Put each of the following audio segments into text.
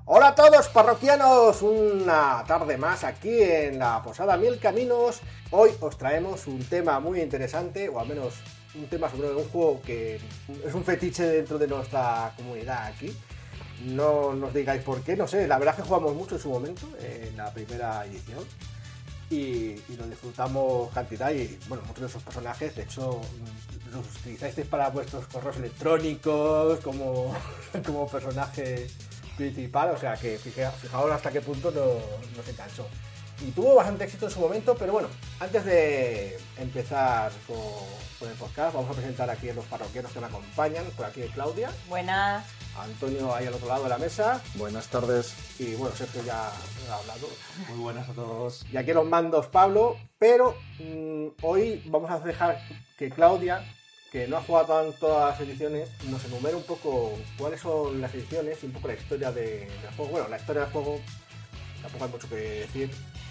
Hola a todos parroquianos, una tarde más aquí en la Posada Mil Caminos. Hoy os traemos un tema muy interesante, o al menos un tema sobre un juego que es un fetiche dentro de nuestra comunidad aquí. No nos digáis por qué, no sé, la verdad es que jugamos mucho en su momento, en la primera edición. Y lo disfrutamos cantidad y bueno, muchos de esos personajes de hecho los utilizáis para vuestros correos electrónicos como personaje principal, o sea que fijaos hasta qué punto nos enganchó. Y tuvo bastante éxito en su momento, pero bueno, antes de empezar con el podcast, vamos a presentar aquí a los parroquianos que me acompañan. Por aquí Claudia. Buenas. Antonio ahí al otro lado de la mesa. Buenas tardes. Y bueno, Sergio ya ha hablado. Muy buenas a todos. Y aquí los mandos Pablo, pero hoy vamos a dejar que Claudia, que no ha jugado todas las ediciones, nos enumere un poco cuáles son las ediciones y un poco la historia del juego. Bueno, la historia del juego tampoco hay mucho que decir.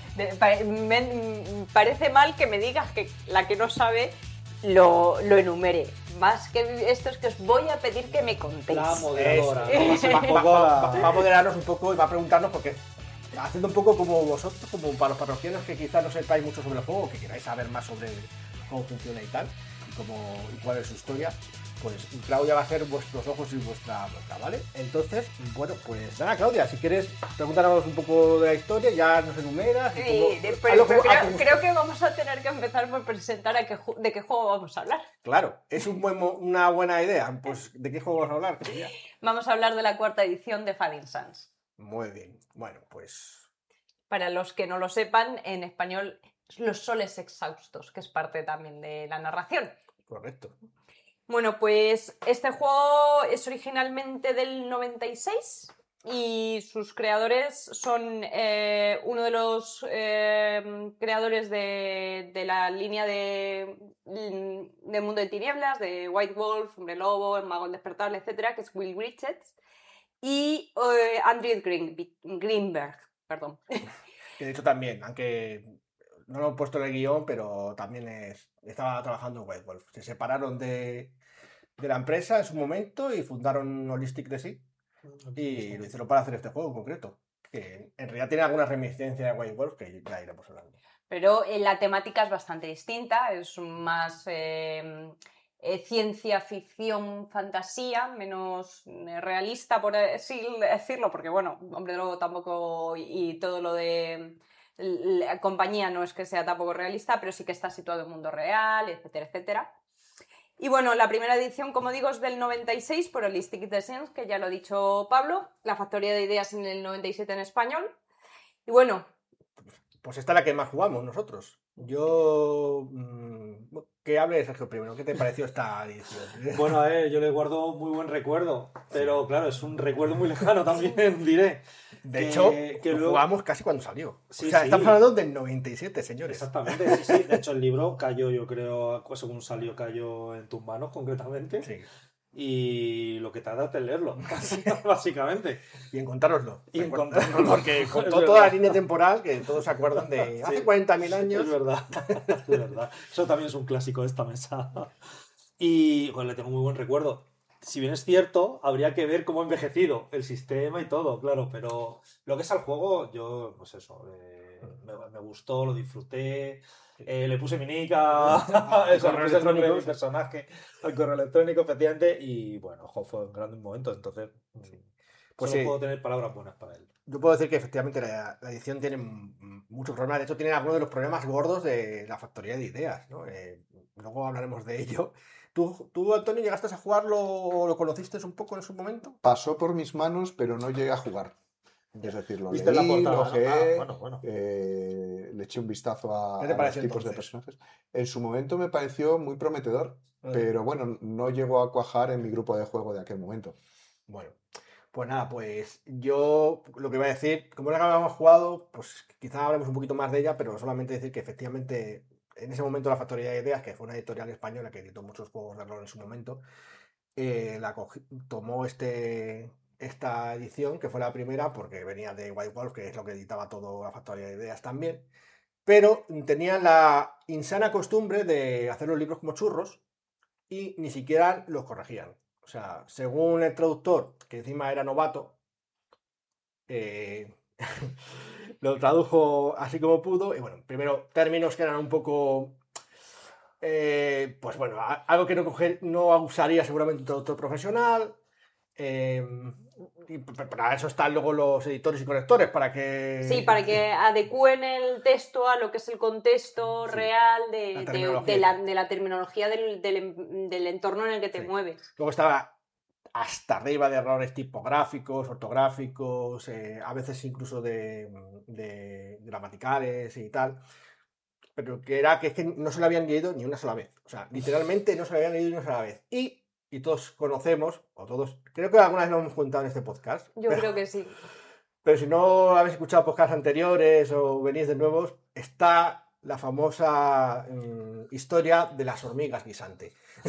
Parece mal que me digas que la que no sabe lo enumere. Más que esto es que os voy a pedir que me contéis. La moderadora. Va a moderarnos un poco y va a preguntarnos porque haciendo un poco como vosotros, como para los parroquianos que quizás no sepáis mucho sobre el juego, que queráis saber más sobre cómo funciona y tal, y cuál es su historia, pues Claudia va a ser vuestros ojos y vuestra boca, ¿vale? Entonces, bueno, pues nada, Claudia, si quieres preguntarnos un poco de la historia, ya nos enumeras. Sí, pero creo que vamos a tener que empezar por presentar de qué juego vamos a hablar. Claro, es una buena idea. Pues, ¿de qué juego vamos a hablar? Vamos a hablar de la cuarta edición de Fallen Suns. Muy bien, bueno, pues... Para los que no lo sepan, en español, los soles exhaustos, que es parte también de la narración. Correcto. Bueno, pues este juego es originalmente del 96 y sus creadores son uno de los creadores de la línea de Mundo de Tinieblas, de White Wolf, Hombre Lobo, El Mago Despertable, etcétera, que es Will Richards, y Andrew Greenberg, perdón. Que de hecho también, aunque no lo he puesto en el guión, pero también estaba trabajando en White Wolf. Se separaron de la empresa en su momento y fundaron Holistic DC y lo hicieron para hacer este juego en concreto, que en realidad tiene alguna reminiscencia de White Wolf que ya iremos hablando. Pero la temática es bastante distinta, es más ciencia ficción, fantasía, menos realista, por así decirlo, porque bueno, Hombre Lobo tampoco y todo lo de la compañía no es que sea tampoco realista, pero sí que está situado en mundo real, etcétera, etcétera. Y bueno, la primera edición, como digo, es del 96 por Holistic Designs, que ya lo ha dicho Pablo, la factoría de ideas en el 97 en español. Y bueno... Pues esta es la que más jugamos nosotros. Yo... que hable Sergio primero. ¿Qué te pareció esta edición? Bueno, a ver, yo le guardo muy buen recuerdo, pero claro, es un recuerdo muy lejano también, diré. De hecho, luego... jugamos casi cuando salió. Sí, o sea, sí. Estamos hablando del 97, señores. Exactamente, sí. De hecho, el libro cayó, yo creo, según salió, cayó en tus manos, concretamente. Sí. Y lo que tarda es leerlo, básicamente. Y encontrároslo. Y encontrároslo. Porque con toda la línea temporal, que todos se acuerdan de hace 40.000 años. Es verdad, es verdad. Eso también es un clásico de esta mesa. Y bueno, le tengo muy buen recuerdo. Si bien es cierto, habría que ver cómo ha envejecido el sistema y todo, claro, pero lo que es al juego, yo, pues eso, me gustó, lo disfruté, le puse mi nick al correo electrónico de mi personaje, al correo electrónico, efectivamente, y bueno, fue un gran momento, entonces pues solo puedo tener palabras buenas para él. Yo puedo decir que efectivamente la edición tiene muchos problemas, de hecho tiene algunos de los problemas gordos de la factoría de ideas, ¿no? Luego hablaremos de ello. ¿Tú, Antonio, llegaste a jugarlo o lo conociste un poco en su momento? Pasó por mis manos, pero no llegué a jugar. Es decir, lo ¿Viste leí, la portada, lo ojeé, bueno. le eché un vistazo a ¿Qué te los tipos de personajes. En su momento me pareció muy prometedor, pero bueno, no llegó a cuajar en mi grupo de juego de aquel momento. Bueno, pues nada, pues yo lo que voy a decir, como la habíamos jugado, pues quizá hablemos un poquito más de ella, pero solamente decir que efectivamente en ese momento la Factoría de Ideas, que fue una editorial española que editó muchos juegos de rol en su momento, tomó esta edición, que fue la primera, porque venía de White Wolf, que es lo que editaba toda la Factoría de Ideas también, pero tenían la insana costumbre de hacer los libros como churros y ni siquiera los corregían. O sea, según el traductor, que encima era novato, lo tradujo así como pudo. Y bueno, primero términos que eran un poco... pues bueno, algo que no usaría seguramente un traductor profesional. Y para eso están luego los editores y correctores, para que... Sí, para que adecúen el texto a lo que es el contexto Sí, real la de terminología. la terminología del entorno en el que te Sí. mueves. Luego estaba hasta arriba de errores tipográficos, ortográficos, a veces incluso de gramaticales y tal. Pero que es que no se lo habían leído ni una sola vez. O sea, literalmente no se lo habían leído ni una sola vez. Y todos conocemos, o todos, creo que alguna vez lo hemos contado en este podcast. Yo creo que sí. Pero si no habéis escuchado podcasts anteriores o venís de nuevos, está la famosa historia de las hormigas guisante.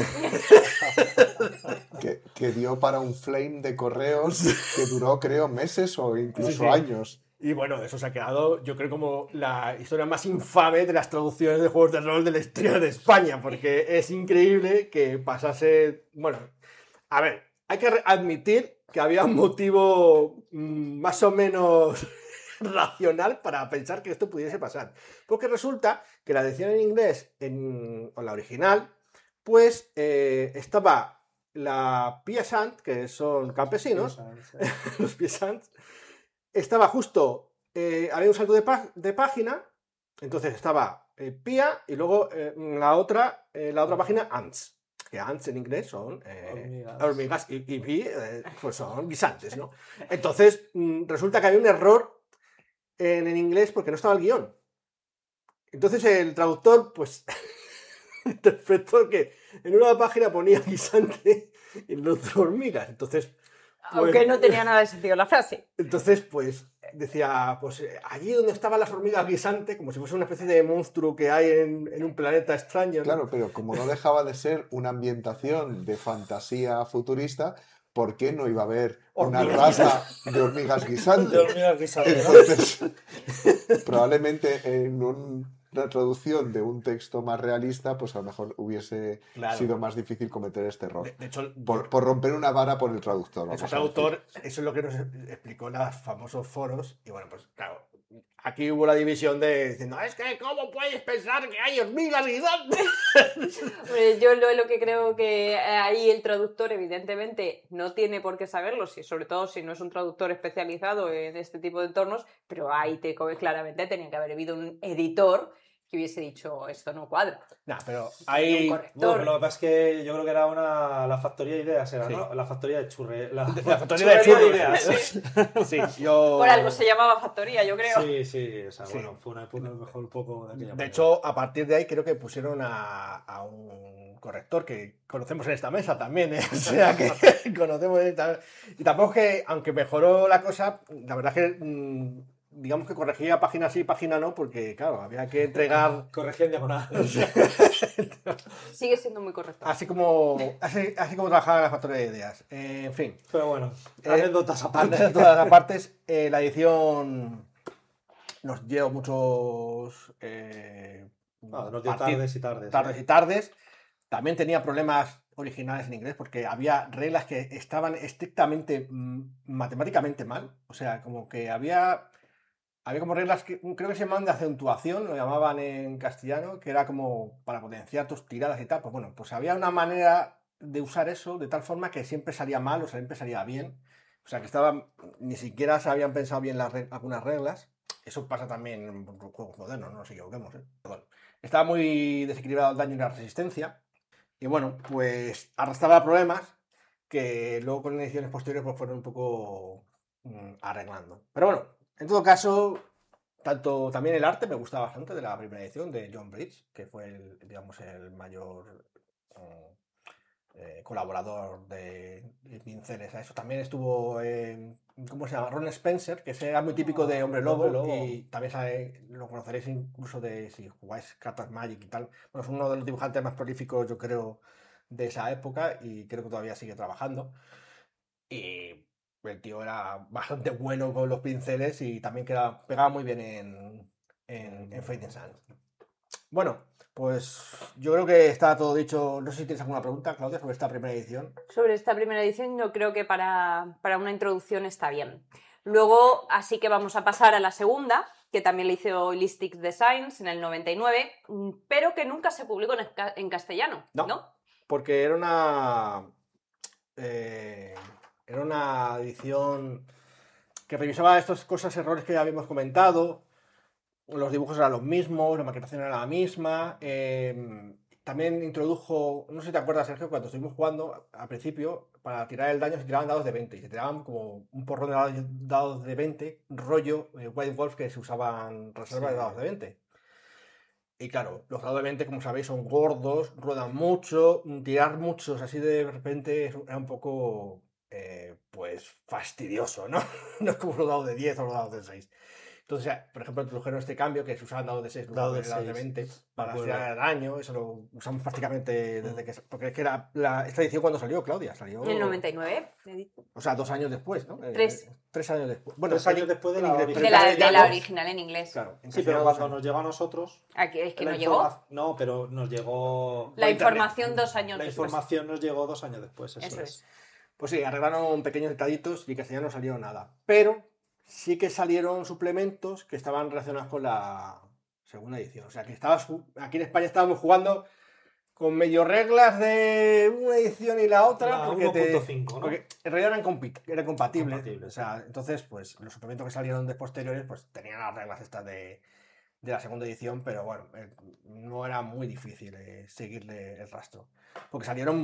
Que dio para un flame de correos que duró, creo, meses o incluso Sí, sí. años. Y bueno, eso se ha quedado, yo creo, como la historia más infame de las traducciones de juegos de rol de la historia de España, porque es increíble que pasase... Bueno, a ver, hay que admitir que había un motivo más o menos racional para pensar que esto pudiese pasar. Porque resulta que la edición en inglés, o la original, pues estaba la peasant, que son campesinos, los peasants, estaba justo, había un salto de página, entonces estaba pía y luego la otra página ants. Que ants en inglés son hormigas y pues son guisantes, ¿no? Entonces resulta que había un error en inglés porque no estaba el guión. Entonces el traductor pues interpretó que en una página ponía guisante y en la otra hormigas. Entonces, Aunque no tenía nada de sentido la frase. Entonces, pues decía, pues allí donde estaban las hormigas guisante, como si fuese una especie de monstruo que hay en un planeta extraño, ¿no? Claro, pero como no dejaba de ser una ambientación de fantasía futurista, ¿por qué no iba a haber una Hormigas raza de hormigas guisantes? De hormigas guisantes, ¿no? Entonces, probablemente en una traducción de un texto más realista, pues a lo mejor hubiese Claro. sido más difícil cometer este error. De hecho, Por romper una vara por el traductor. el vamos a traductor, decir. eso es lo que nos explicó en los famosos foros. Y bueno, pues claro, aquí hubo la división de diciendo, es que ¿cómo puedes pensar que hay hormigas guisantes? Hombre, yo lo que creo que ahí el traductor evidentemente no tiene por qué saberlo, sobre todo si no es un traductor especializado en este tipo de entornos, pero ahí claramente tenía que haber habido un editor que hubiese dicho esto no cuadra. Nah, pero Y hay... un corrector. Bueno, lo que pasa es que yo creo que era la factoría de ideas, era, Sí. ¿no? La factoría de churre. La factoría de churrería churros. Sí, yo... Por algo se llamaba factoría, yo creo. Sí, sí, o sea, Sí. bueno, fue una época a lo mejor un poco de aquella De manera. hecho, a partir de ahí creo que pusieron a un corrector que conocemos en esta mesa también, ¿eh? O sea, que conocemos en esta... Y tampoco es que, aunque mejoró la cosa, la verdad es que, digamos que corregía página sí, página no, porque, claro, había que entregar... Corregía en diagonal. Sigue siendo muy correcto. Así como trabajaba la factoría de ideas. En fin. Pero bueno, anécdotas aparte. Anécdotas aparte, la edición nos dio muchos... Nos dio tardes y tardes. tardes y tardes. También tenía problemas originales en inglés porque había reglas que estaban estrictamente matemáticamente mal. O sea, como que había como reglas que creo que se llamaban de acentuación, lo llamaban en castellano, que era como para potenciar tus tiradas y tal. Pues bueno, pues había una manera de usar eso de tal forma que siempre salía mal o siempre salía bien. O sea, que ni siquiera se habían pensado bien algunas reglas. Eso pasa también en juegos modernos, no nos equivoquemos, ¿eh? Pero bueno, estaba muy desequilibrado el daño y la resistencia. Y bueno, pues arrastraba problemas que luego con ediciones posteriores pues fueron un poco arreglando. Pero bueno, en todo caso, también el arte me gustaba bastante de la primera edición de John Bridge, que fue el mayor colaborador de Pinceles. A eso también estuvo, ¿cómo se llama? Ron Spencer, que era muy típico de Hombre Lobo, y también lo conoceréis incluso de si jugáis cartas Magic y tal. Bueno, es uno de los dibujantes más prolíficos, yo creo, de esa época y creo que todavía sigue trabajando. Y el tío era bastante bueno con los pinceles y también pegaba muy bien en Fading Sun. Bueno, pues yo creo que está todo dicho. No sé si tienes alguna pregunta, Claudia, sobre esta primera edición. Sobre esta primera edición yo creo que para una introducción está bien. Luego, así que vamos a pasar a la segunda, que también le hizo Holistic Designs en el 99, pero que nunca se publicó en castellano, ¿no? Porque era una edición que revisaba estas cosas, errores que ya habíamos comentado. Los dibujos eran los mismos, la maquetación era la misma. También introdujo, no sé si te acuerdas, Sergio, cuando estuvimos jugando al principio, para tirar el daño se tiraban dados de 20 y se tiraban como un porrón de dados de 20, rollo White Wolf, que se usaban reservas de dados de 20. Y claro, los dados de 20, como sabéis, son gordos, ruedan mucho, tirar muchos así de repente era un poco, pues, fastidioso, ¿no? No es como los dados de 10 o los dados de 6. Entonces, por ejemplo, introdujeron este cambio que se usaban dados de 6, dados de 20 para hacer daño. Eso lo usamos prácticamente desde que... Porque es que esta edición cuando salió, Claudia, salió... En el 99. O sea, 2 años después, ¿no? 3. 3 años después. Bueno, 3 años después de la original. De la original en inglés. Claro, sí, pero cuando nos llegó a nosotros... Aquí es que no llegó. No, pero nos llegó... La información 2 años después. La información nos llegó 2 años después, eso es. Pues sí, arreglaron pequeños detallitos y en castellano no salió nada. Pero sí que salieron suplementos que estaban relacionados con la segunda edición. O sea, que aquí en España estábamos jugando con medio reglas de una edición y la otra. Porque 1.5, ¿no? Porque en realidad eran compatibles. O sea, entonces, pues los suplementos que salieron de posteriores, pues tenían las reglas estas de la segunda edición, pero bueno, no era muy difícil seguirle el rastro. Porque salieron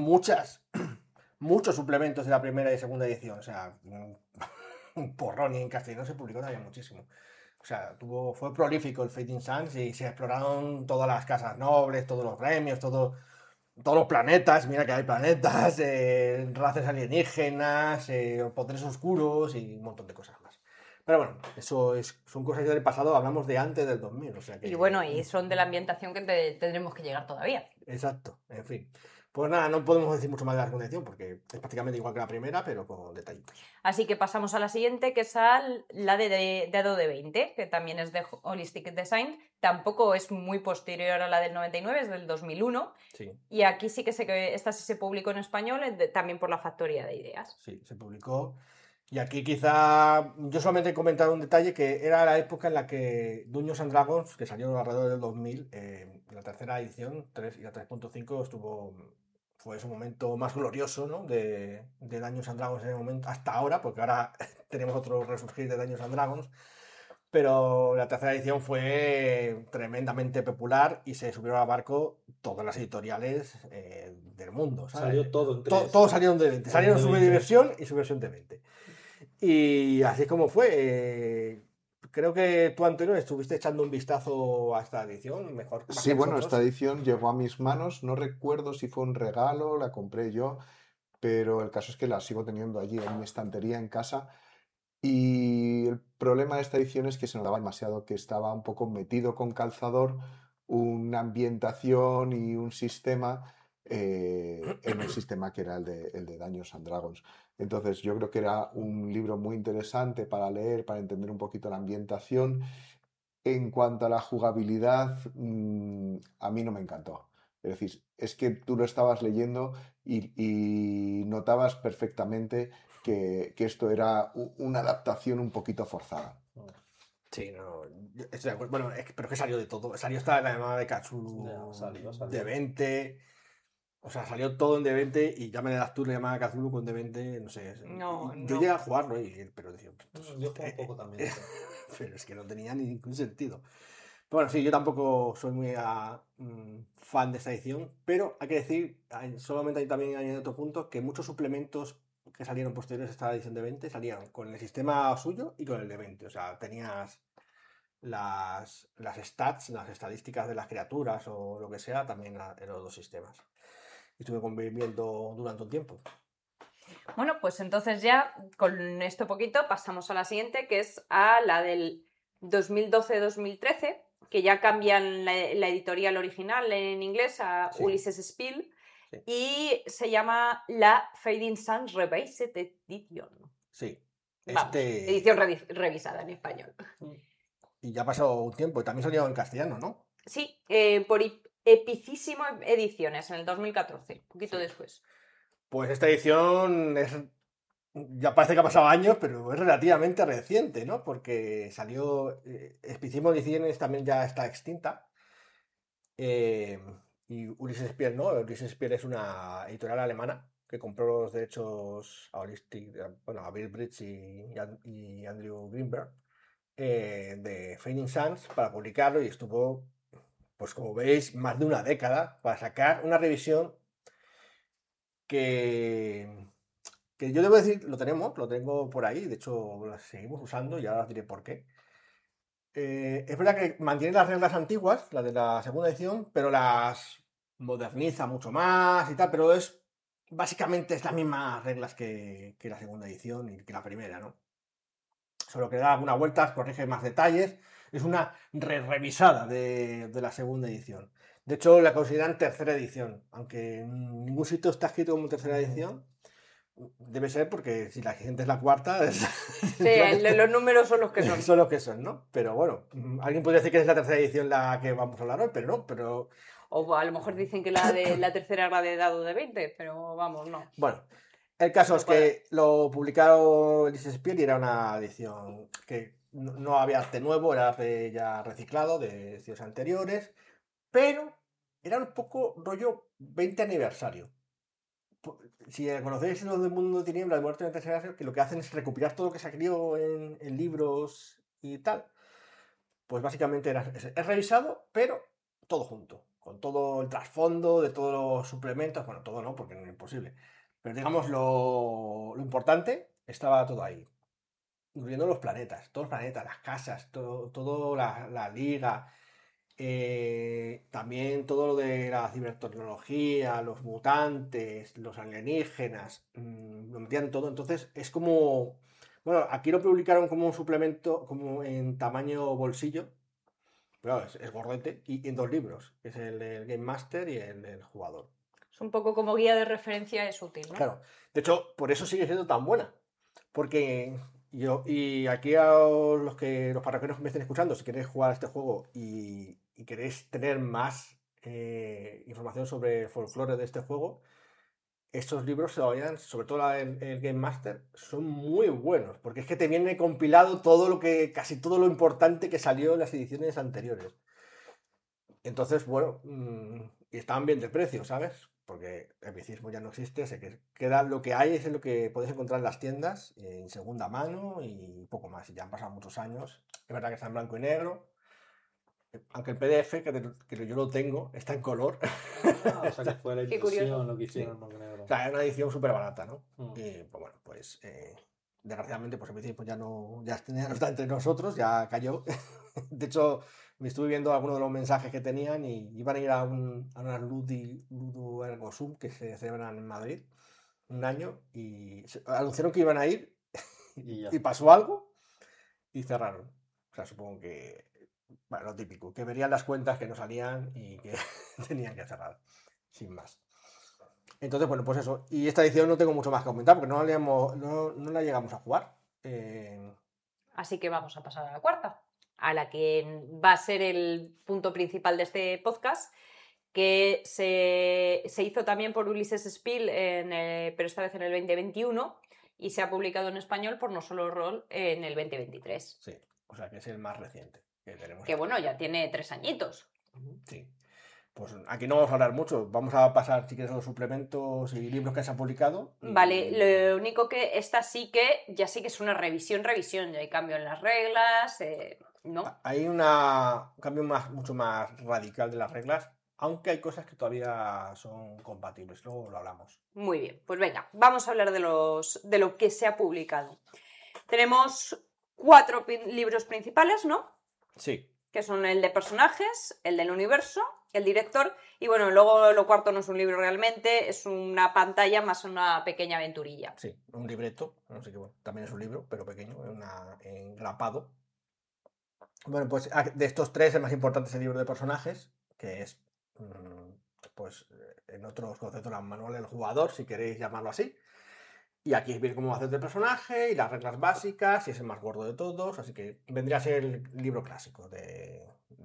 muchos suplementos de la primera y segunda edición. O sea, un porrón, y en castellano se publicó también muchísimo. O sea, fue prolífico el Fading Suns y se exploraron todas las casas nobles, todos los gremios, todos los planetas. Mira que hay planetas, razas alienígenas, poderes oscuros y un montón de cosas más. Pero bueno, eso son cosas del pasado, hablamos de antes del 2000. O sea que, y bueno, y son de la ambientación que tendremos que llegar todavía. Exacto, en fin. Pues nada, no podemos decir mucho más de la segunda edición porque es prácticamente igual que la primera, pero con detallitos. Así que pasamos a la siguiente, que es la de dado de 20, que también es de Holistic Design. Tampoco es muy posterior a la del 99, es del 2001. Sí. Y aquí sí que sé que esta sí se publicó en español, también por la Factoría de Ideas. Sí, se publicó. Y aquí quizá yo solamente he comentado un detalle, que era la época en la que Dungeons and Dragons, que salió alrededor del 2000, la tercera edición, 3 y la 3.5 fue su momento más glorioso, ¿no? de Dungeons and Dragons en el momento, hasta ahora, porque ahora tenemos otro resurgir de Dungeons and Dragons, pero la tercera edición fue tremendamente popular y se subieron al barco todas las editoriales del mundo, ¿sabes? Salió todo en 3. Todos salieron de 20, salieron su versión y su versión de 20. Y así es como fue. Creo que tú, Antonio, estuviste echando un vistazo a esta edición, mejor. Sí, bueno, esta edición llegó a mis manos, no recuerdo si fue un regalo, la compré yo, pero el caso es que la sigo teniendo allí en mi estantería en casa. Y el problema de esta edición es que se notaba demasiado, que estaba un poco metido con calzador, una ambientación y un sistema en el sistema que era el de Dungeons and Dragons. Entonces yo creo que era un libro muy interesante para leer, para entender un poquito la ambientación. En cuanto a la jugabilidad, a mí no me encantó. Es decir, es que tú lo estabas leyendo y notabas perfectamente que esto era una adaptación un poquito forzada. Sí, no, estoy de acuerdo. Bueno, pero es que salió de todo. Salió hasta la llamada de Cthulhu de 20. O sea, salió todo en D20 y ya me das tú la llamada de Cthulhu con D20, no sé. Yo llegué a jugarlo, pero decía... Yo juego un poco también. Pero es que no tenía ningún sentido. Bueno, sí, yo tampoco soy muy fan de esta edición, pero hay que decir, solamente hay también hay otro punto, que muchos suplementos que salieron posteriores a esta edición de 20 salían con el sistema suyo y con el de 20. O sea, tenías las stats, las estadísticas de las criaturas o lo que sea, también en los dos sistemas. Y estuve conviviendo durante un tiempo. Bueno, pues entonces ya con esto poquito pasamos a la siguiente, que es a la del 2012-2013, que ya cambian la editorial original en inglés a Ulysses Spiel, y se llama la Fading Suns Revised Edition. Sí. Vamos, edición revisada en español. Y ya ha pasado un tiempo, y también salió en castellano, ¿no? Sí, por Epicísimo Ediciones, en el 2014, un poquito después. Pues esta edición es ya parece que ha pasado años, pero es relativamente reciente, ¿no? Porque salió, Espiciismo Ediciones también ya está extinta. eh, y Ulises Spiel, ¿no? Ulises Spiel es una editorial alemana que compró los derechos a Holistic, bueno, a Bill Bridge y Andrew Greenberg de Fading Suns para publicarlo y estuvo, pues como veis, más de una década para sacar una revisión que, que yo debo decir, lo tengo por ahí, de hecho la seguimos usando y ahora os diré por qué. Es verdad que mantiene las reglas antiguas, las de la segunda edición, pero las moderniza mucho más y tal, pero básicamente es las mismas reglas que la segunda edición y que la primera, ¿no? Solo que da algunas vueltas, corrige más detalles. Es una revisada de la segunda edición. De hecho, la consideran tercera edición, aunque en ningún sitio está escrito como tercera edición. Debe ser porque si la gente es la cuarta, Sí, los números son los que son. son los que son, ¿no? Pero bueno, alguien podría decir que es la tercera edición la que vamos a hablar hoy, pero no, pero... O a lo mejor dicen que la tercera era de dado de 20, pero vamos, no. Bueno, el caso No es cuadra. que lo publicaron Ulises Spiel y era una edición que no había arte nuevo, era arte ya reciclado de ediciones anteriores, pero era un poco rollo 20 aniversario. Si conocéis lo del mundo de tinieblas de muerte de aniversario, que lo que hacen es recopilar todo lo que se ha escrito en libros y tal, pues básicamente es revisado, pero todo junto, con todo el trasfondo de todos los suplementos, bueno, todo no, porque no es imposible, pero digamos lo importante estaba todo ahí, incluyendo todos los planetas, las casas, todo la liga, también todo lo de la cibertecnología, los mutantes, los alienígenas, lo metían todo, entonces es como... Bueno, aquí lo publicaron como un suplemento, como en tamaño bolsillo, pero es gordete, y en 2 libros, que es el del Game Master y el del jugador. Es un poco como guía de referencia, es útil, ¿no? Claro, de hecho, por eso sigue siendo tan buena, porque y aquí a los parroquianos que me estén escuchando, si queréis jugar a este juego y queréis tener más información sobre el folclore de este juego, estos libros se vayan, sobre todo el Game Master, son muy buenos, porque es que te viene compilado casi todo lo importante que salió en las ediciones anteriores. Entonces, bueno, y estaban bien de precio, ¿sabes? Porque el micismo ya no existe, sé que queda lo que hay, es lo que podéis encontrar en las tiendas, en segunda mano y poco más. Y ya han pasado muchos años. Es verdad que está en blanco y negro, aunque el PDF, que yo lo tengo, está en color. Ah, o sea que fue la Qué curioso. impresión lo que hicieron Sí. en blanco y negro. O sea, es una edición súper barata, ¿no? Mm. Y pues bueno, pues desgraciadamente, pues el micismo ya no está entre nosotros, ya cayó. De hecho, me estuve viendo algunos de los mensajes que tenían y iban a ir a unas Ludo Ergosum que se celebran en Madrid un año y anunciaron que iban a ir Y ya. y pasó algo y cerraron. O sea, supongo que, bueno, lo típico, que verían las cuentas que no salían y que tenían que cerrar, sin más. Entonces, bueno, pues eso. Y esta edición no tengo mucho más que comentar porque no la llegamos a jugar. Así que vamos a pasar a la cuarta, a la que va a ser el punto principal de este podcast, que se hizo también por Ulises Spiel, pero esta vez en el 2021, y se ha publicado en español por No Solo Roll en el 2023. Sí, o sea que es el más reciente que tenemos. Que bueno, ya tiene 3 añitos. Sí. Pues aquí no vamos a hablar mucho, vamos a pasar si quieres los suplementos y libros que se han publicado. Vale, lo único que esta sí que ya es una revisión, ya hay cambio en las reglas, ¿no? Hay un cambio mucho más radical de las reglas, aunque hay cosas que todavía son compatibles, luego lo hablamos. Muy bien, pues venga, vamos a hablar de lo que se ha publicado. Tenemos 4 libros principales, ¿no? Sí. Que son el de personajes, el del universo, el director, y bueno, luego lo cuarto no es un libro realmente, es una pantalla más una pequeña aventurilla. Sí, un libreto, no sé qué, bueno, también es un libro, pero pequeño, engrapado. Bueno, pues de estos 3 el más importante es el libro de personajes, que es, pues, en otros conceptos, el manual del jugador, si queréis llamarlo así. Y aquí veis cómo hacer de personaje y las reglas básicas, y es el más gordo de todos, así que vendría a ser el libro clásico de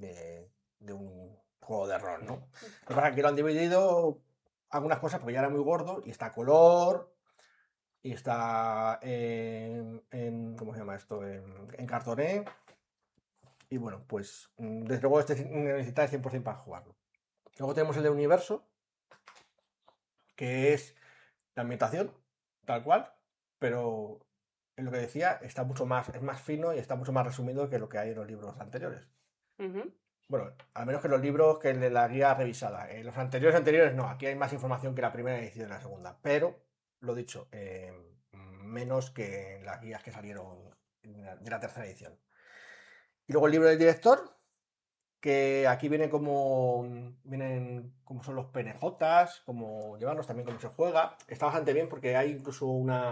un juego de rol, ¿no? Lo que pasa es que lo han dividido algunas cosas porque ya era muy gordo y está a color y está ¿cómo se llama esto? En cartoné. Y bueno, pues desde luego este necesita el 100% para jugarlo. Luego tenemos el de Universo, que es la ambientación, tal cual, pero en lo que decía, está mucho más, es más fino y está mucho más resumido que lo que hay en los libros anteriores. Ujú. Bueno, al menos que los libros que de la guía revisada. En los anteriores no, aquí hay más información que la primera edición y la segunda, pero, lo dicho, menos que en las guías que salieron de la tercera edición. Y luego el libro del director, que aquí vienen como son los PNJs, cómo llevarlos, también cómo se juega. Está bastante bien porque hay incluso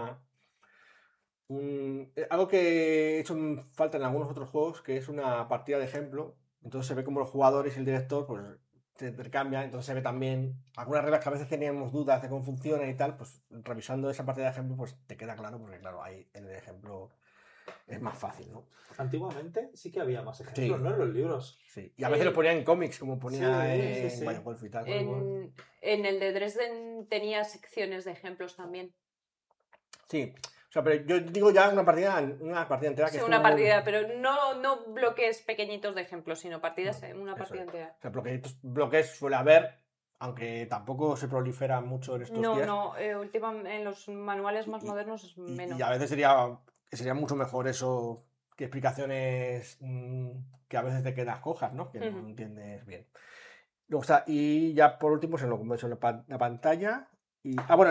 algo que he hecho falta en algunos otros juegos, que es una partida de ejemplo. Entonces se ve como los jugadores y el director pues se intercambian, entonces se ve también algunas reglas que a veces teníamos dudas de cómo funcionan y tal, pues revisando esa partida de ejemplo pues te queda claro, porque claro, ahí en el ejemplo es más fácil, ¿no? Antiguamente sí que había más ejemplos, Sí. ¿no? En los libros. Sí. Y a veces lo ponían en cómics, como ponía Sí, en sí, sí. Biowolf y tal. En el de Dresden tenía secciones de ejemplos también. Sí, o sea, pero yo digo ya una partida entera que Sí, es una como- partida, pero no bloques pequeños de ejemplos, sino partidas, una eso partida es. entera. O sea, bloques suele haber, aunque tampoco se prolifera mucho en estos días. En los manuales más modernos es menos. Y a veces sería mucho mejor eso que explicaciones que a veces te quedas cojas, ¿no? Que no Ujú. entiendes bien. Luego está, y ya por último, como he dicho, la pantalla. Bueno,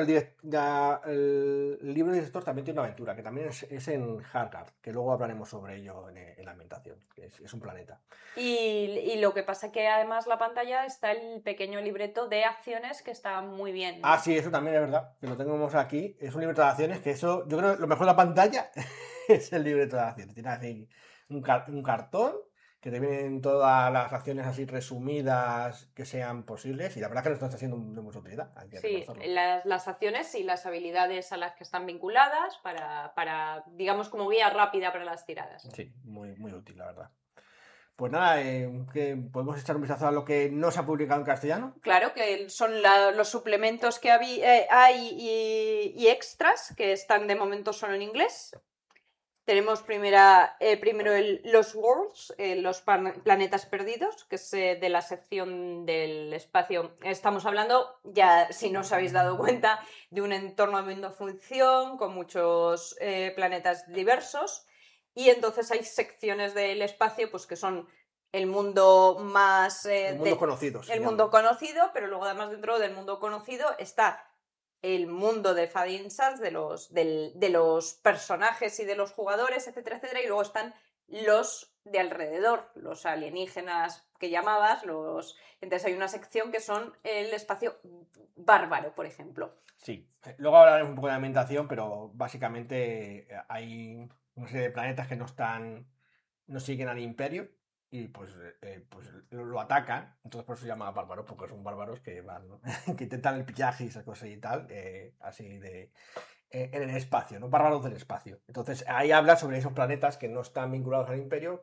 el libro de director también tiene una aventura, que también es en Hardgard, que luego hablaremos sobre ello en la ambientación, que es un planeta. Y lo que pasa que además la pantalla está el pequeño libreto de acciones que está muy bien, ¿no? Ah, sí, eso también es verdad, que lo tenemos aquí. Es un libreto de acciones, que eso, yo creo que lo mejor de la pantalla es el libreto de acciones. Tiene así un cartón que te vienen todas las acciones así resumidas que sean posibles, y la verdad que no están siendo de mucha utilidad. Hay que Sí, reconocerlo. las acciones y las habilidades a las que están vinculadas para digamos, como guía rápida para las tiradas. Sí, muy, muy útil, la verdad. Pues nada, que podemos echar un vistazo a lo que no se ha publicado en castellano. Claro, que son los suplementos que hay y extras que están de momento solo en inglés. Tenemos primero Los Worlds, los planetas perdidos, que es de la sección del espacio. Estamos hablando, ya si no os habéis dado cuenta, de un entorno de mundo ficción con muchos planetas diversos. Y entonces hay secciones del espacio pues, que son el mundo más... El mundo conocido. El mundo conocido, pero luego además dentro del mundo conocido está el mundo de Fading Sands, de los personajes y de los jugadores, etcétera, etcétera, y luego están los de alrededor, los alienígenas que llamabas, entonces hay una sección que son el espacio bárbaro, por ejemplo. Sí, luego hablaremos un poco de ambientación, pero básicamente hay una serie de planetas que no siguen al imperio y pues lo atacan, entonces por eso se llama bárbaros, porque son bárbaros que van, ¿no? que intentan el pillaje y esas cosas y tal, así en el espacio, ¿no? Bárbaros del espacio. Entonces ahí habla sobre esos planetas que no están vinculados al imperio,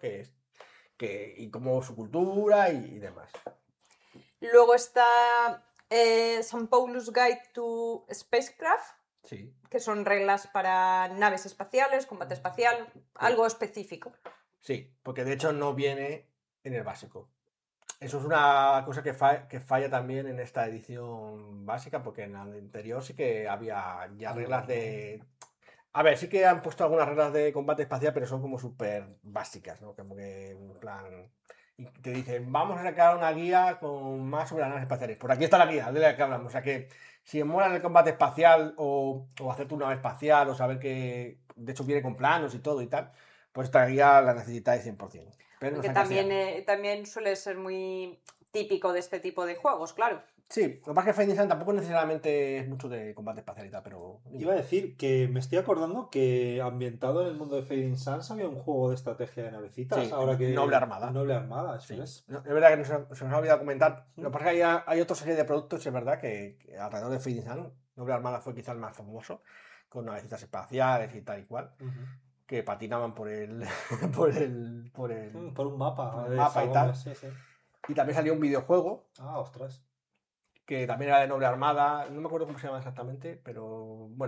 y como su cultura y demás. Luego está St. Paul's Guide to Spacecraft, Sí. que son reglas para naves espaciales, combate espacial, algo específico. Sí, porque de hecho no viene en el básico. Eso es una cosa que falla también en esta edición básica, porque en la anterior sí que había ya reglas de... A ver, sí que han puesto algunas reglas de combate espacial, pero son como súper básicas, ¿no? Como que en plan... Y te dicen, vamos a sacar una guía con más sobre las naves espaciales. Por aquí está la guía de la que hablamos. O sea que si mola el combate espacial o hacer tu nave espacial o saber que de hecho viene con planos y todo y tal, pues esta guía la necesitáis 100%. Pero Porque también suele ser muy típico de este tipo de juegos, claro. Sí, lo que pasa es que Fading Sun tampoco necesariamente es mucho de combate espacial y tal, pero... Iba a decir que me estoy acordando que ambientado en el mundo de Fading Suns había un juego de estrategia de navecitas. Sí, ahora que... Noble Armada. Noble Armada, eso Sí. es. No, es verdad que se nos ha olvidado comentar. Lo que pasa es que hay otra serie de productos, es verdad, que alrededor de Fading Sun, Noble Armada fue quizás el más famoso, con navecitas espaciales y tal y cual, que patinaban por Por un mapa. por un mapa y tal. Sí, sí. Y también salió un videojuego Ah, ostras. que también era de Noble Armada, no me acuerdo cómo se llama exactamente, pero bueno,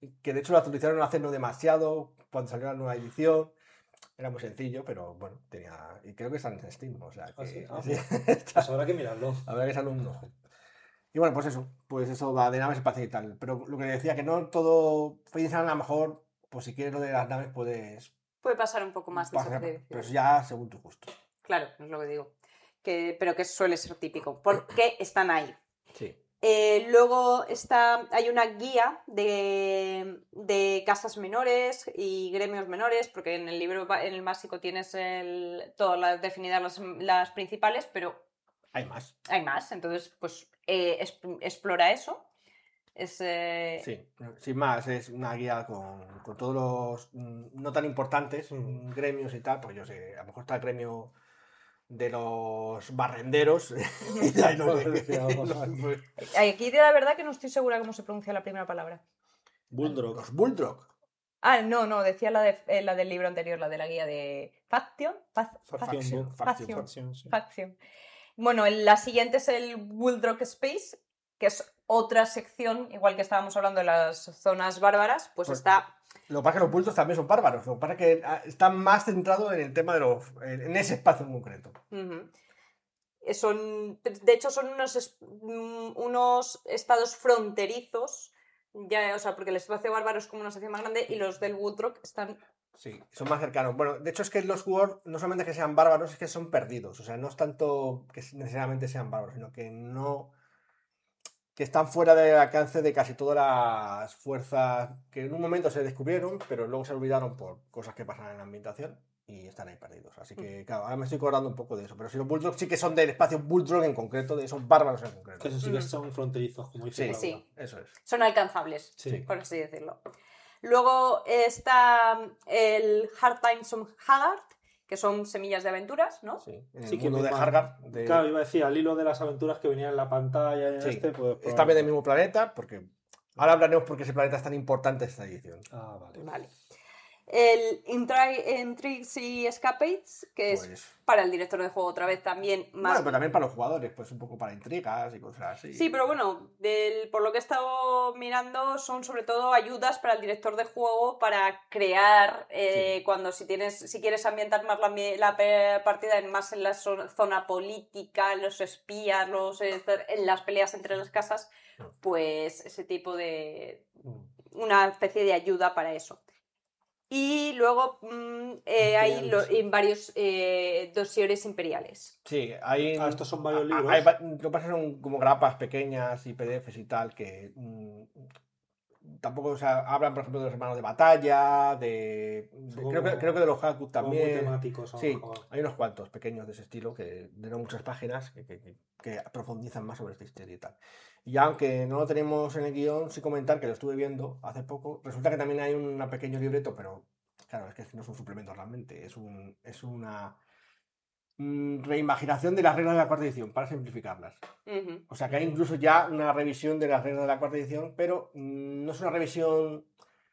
que de hecho lo actualizaron hace no demasiado, cuando salió la nueva edición. Era muy sencillo, pero bueno, tenía. Y creo que está en Steam, o sea que. Sí. Sí, Pues habrá que mirarlo. habrá que echarle un ojo. Y bueno, pues eso va de naves espaciales y tal. Pero lo que decía, que no todo. Phase a lo mejor, pues si quieres lo de las naves, puedes Puede pasar un poco más pasar, desapercibido. pero ya según tu gusto. Claro, es lo que digo. Pero que suele ser típico. Porque están ahí. Sí. Luego hay una guía de casas menores y gremios menores, porque en el libro, en el básico, tienes todas las definidas las principales, pero Hay más. hay más. Entonces, pues explora eso. Sí, sin más, es una guía con todos los no tan importantes gremios y tal, pues yo sé, a lo mejor está el gremio de los barrenderos y ahí no sé. Aquí de la verdad que no estoy segura cómo se pronuncia la primera palabra. Bulldog. Los Bulldog. Ah, no, decía la del libro anterior, la de la guía de Faction. Faction. Bueno, la siguiente es el Bulldog Space, que es otra sección, igual que estábamos hablando de las zonas bárbaras, pues está... Lo que pasa es que los Bulldogs también son bárbaros, lo que pasa es que están más centrados en el tema de en ese espacio en concreto. De hecho, son unos estados fronterizos, ya, o sea, porque el espacio bárbaro es como una sección más grande y los del Woodrock están... Sí, son más cercanos. Bueno, de hecho es que los World no solamente que sean bárbaros, es que son perdidos. O sea, no es tanto que necesariamente sean bárbaros, sino que no... que están fuera del alcance de casi todas las fuerzas que en un momento se descubrieron, pero luego se olvidaron por cosas que pasan en la ambientación y están ahí perdidos. Así que, claro, ahora me estoy acordando un poco de eso. Pero si los Bulldogs sí que son del espacio Bulldog en concreto, de esos bárbaros en concreto. Que eso sí que son fronterizos, como dice. Sí, eso es. son alcanzables, Sí. por así decirlo. Luego está el Hard Times on Haggard, que son semillas de aventuras, ¿no? Sí, en Sí, el que mundo me de va- Hargar. Claro, iba a decir, al hilo de las aventuras que venían en la pantalla y en Sí, pues... es también del mismo planeta, porque ahora hablaremos por qué ese planeta es tan importante esta edición. Ah, vale. Vale. El Intrigues y Escapades, que es Pues, para el director de juego otra vez también más... bueno, pero también para los jugadores, pues un poco para intrigas y cosas así. Sí, pero bueno, por lo que he estado mirando, son sobre todo ayudas para el director de juego para crear, si quieres ambientar más la partida más en la zona política, los espías, en las peleas entre las casas, pues ese tipo de... una especie de ayuda para eso. Y luego hay varios dosieres imperiales. Sí, hay... estos son varios libros. Lo que pasa son como grapas pequeñas y PDFs y tal que tampoco, o sea, hablan, por ejemplo, de los hermanos de batalla, creo que de los Hackut también. Muy temáticos. Sí, hay unos cuantos pequeños de ese estilo que de no muchas páginas que profundizan más sobre esta historia y tal. Y aunque no lo tenemos en el guión, sí comentar que lo estuve viendo hace poco. Resulta que también hay un pequeño libreto, pero claro, es que no es un suplemento realmente, es una reimaginación de las reglas de la cuarta edición, para simplificarlas. O sea que hay incluso ya una revisión de las reglas de la cuarta edición, pero no es una revisión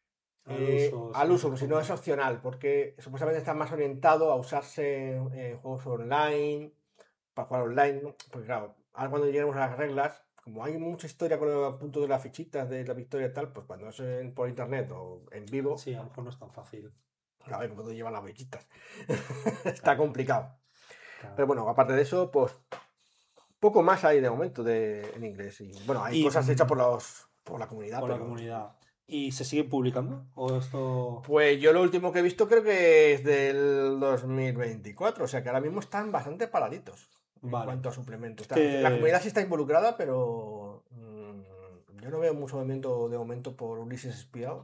al uso, sino es opcional, porque supuestamente está más orientado a usarse en juegos online, para jugar online, ¿no? Porque claro, ahora cuando lleguemos a las reglas, como hay mucha historia con el punto de las fichitas de la victoria y tal, pues cuando es por internet o en vivo, sí, a lo mejor no es tan fácil. A ver cuando llevan las fichitas. Está complicado. Claro. Pero bueno, aparte de eso, pues poco más hay de momento en inglés. Y bueno, hay cosas hechas por la comunidad. Por la comunidad. ¿Y se sigue publicando? ¿O esto...? Pues yo lo último que he visto creo que es del 2024. O sea que ahora mismo están bastante paraditos en cuanto a suplementos. La comunidad sí está involucrada, pero yo no veo mucho movimiento de momento por Ulises Espiado.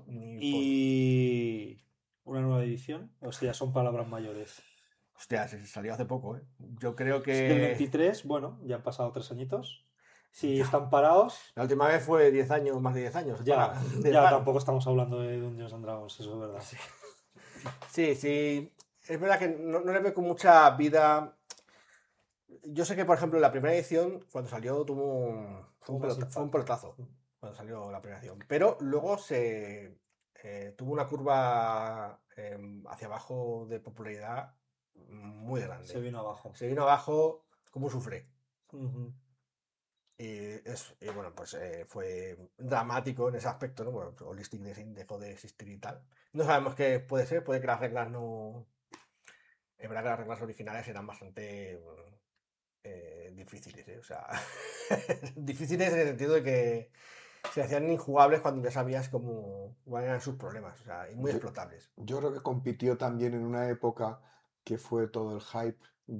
¿Y una nueva edición? O sea, son palabras mayores. Hostia, se salió hace poco, ¿eh? Yo creo que... Del 23, bueno, ya han pasado 3 añitos. Si están parados... La última vez fue 10 años, más de 10 años. Ya tampoco estamos hablando de Dungeons and Dragons, eso es verdad. Sí. Es verdad que no le veo con mucha vida. Yo sé que, por ejemplo, la primera edición, cuando salió, fue un pelotazo. Cuando salió la primera edición. Pero luego tuvo una curva hacia abajo de popularidad muy grande. Se vino abajo. Como un suflé. Bueno, pues fue dramático en ese aspecto, ¿no? Bueno, Holistic Design dejó de existir y tal. No sabemos qué puede ser, puede que las reglas no. Es verdad que las reglas originales eran bastante difíciles, ¿eh? O sea, difíciles en el sentido de que se hacían injugables cuando ya sabías cuáles eran sus problemas, o sea, y muy Yo, explotables. yo creo que compitió también en una época que fue todo el hype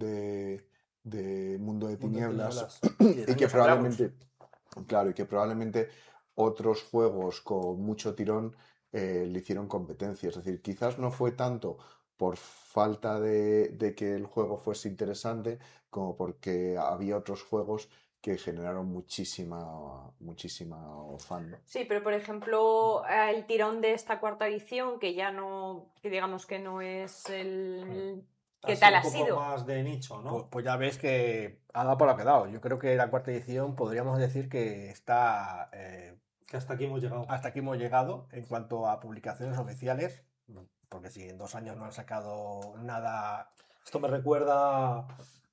de Mundo de Mundo de Tinieblas Tinieblas. Y de y que Dungeons and Dragons. probablemente, claro, y que probablemente otros juegos con mucho tirón le hicieron competencia. Es decir, quizás no fue tanto por falta de que el juego fuese interesante como porque había otros juegos que generaron muchísima fandom. Sí, pero por ejemplo, el tirón de esta cuarta edición, que ya no, que digamos que no es el... ¿Qué Ha sido tal un ha poco sido? más de nicho, Pues, ¿no? pues ya ves que ha dado por lo que ha dado. Yo creo que la cuarta edición podríamos decir que está Que hasta aquí hemos llegado. hasta aquí hemos llegado en cuanto a publicaciones oficiales, porque si en 2 años no han sacado nada. Esto me recuerda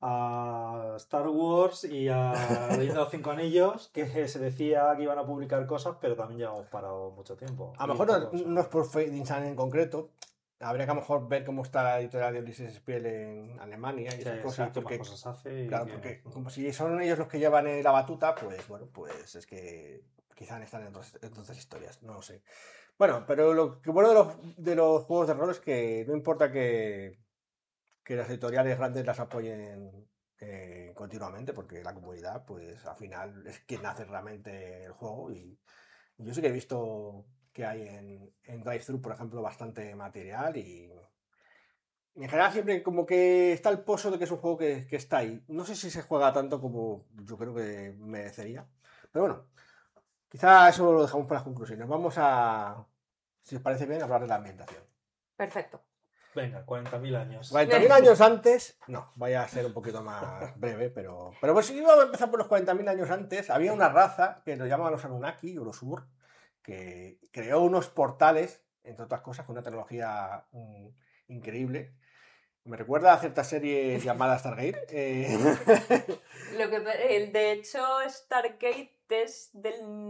a Star Wars y a Leyenda de los Cinco Anillos, que se decía que iban a publicar cosas, pero también llevamos parado mucho tiempo. A lo Y mejor poco no es por Fading Sun en concreto. Habría que a lo mejor ver cómo está la editorial de Ulises Spiel en Alemania y esas sí, cosas, qué más porque, cosas hace y claro, que... porque como si son ellos los que llevan la batuta, pues bueno, pues es que quizás están en otras historias, no lo sé. Bueno, pero lo que bueno de los juegos de rol es que no importa que las editoriales grandes las apoyen continuamente, porque la comunidad, pues al final es quien hace realmente el juego. Y yo sí que he visto que hay en Drive-Thru, por ejemplo, bastante material y en general siempre como que está el pozo de que es un juego que está ahí. No sé si se juega tanto como yo creo que merecería, pero bueno, quizá eso lo dejamos para las conclusiones. Vamos a, si os parece bien, hablar de la ambientación. Perfecto. Venga, 40.000 años. 40.000 años antes, no, vaya a ser un poquito más breve, pero pues si iba a empezar por los 40.000 años antes, había una raza que lo llamaban los Anunnaki o los Ur, que creó unos portales, entre otras cosas, con una tecnología increíble. Me recuerda a cierta serie llamada Stargate. De hecho, Stargate es del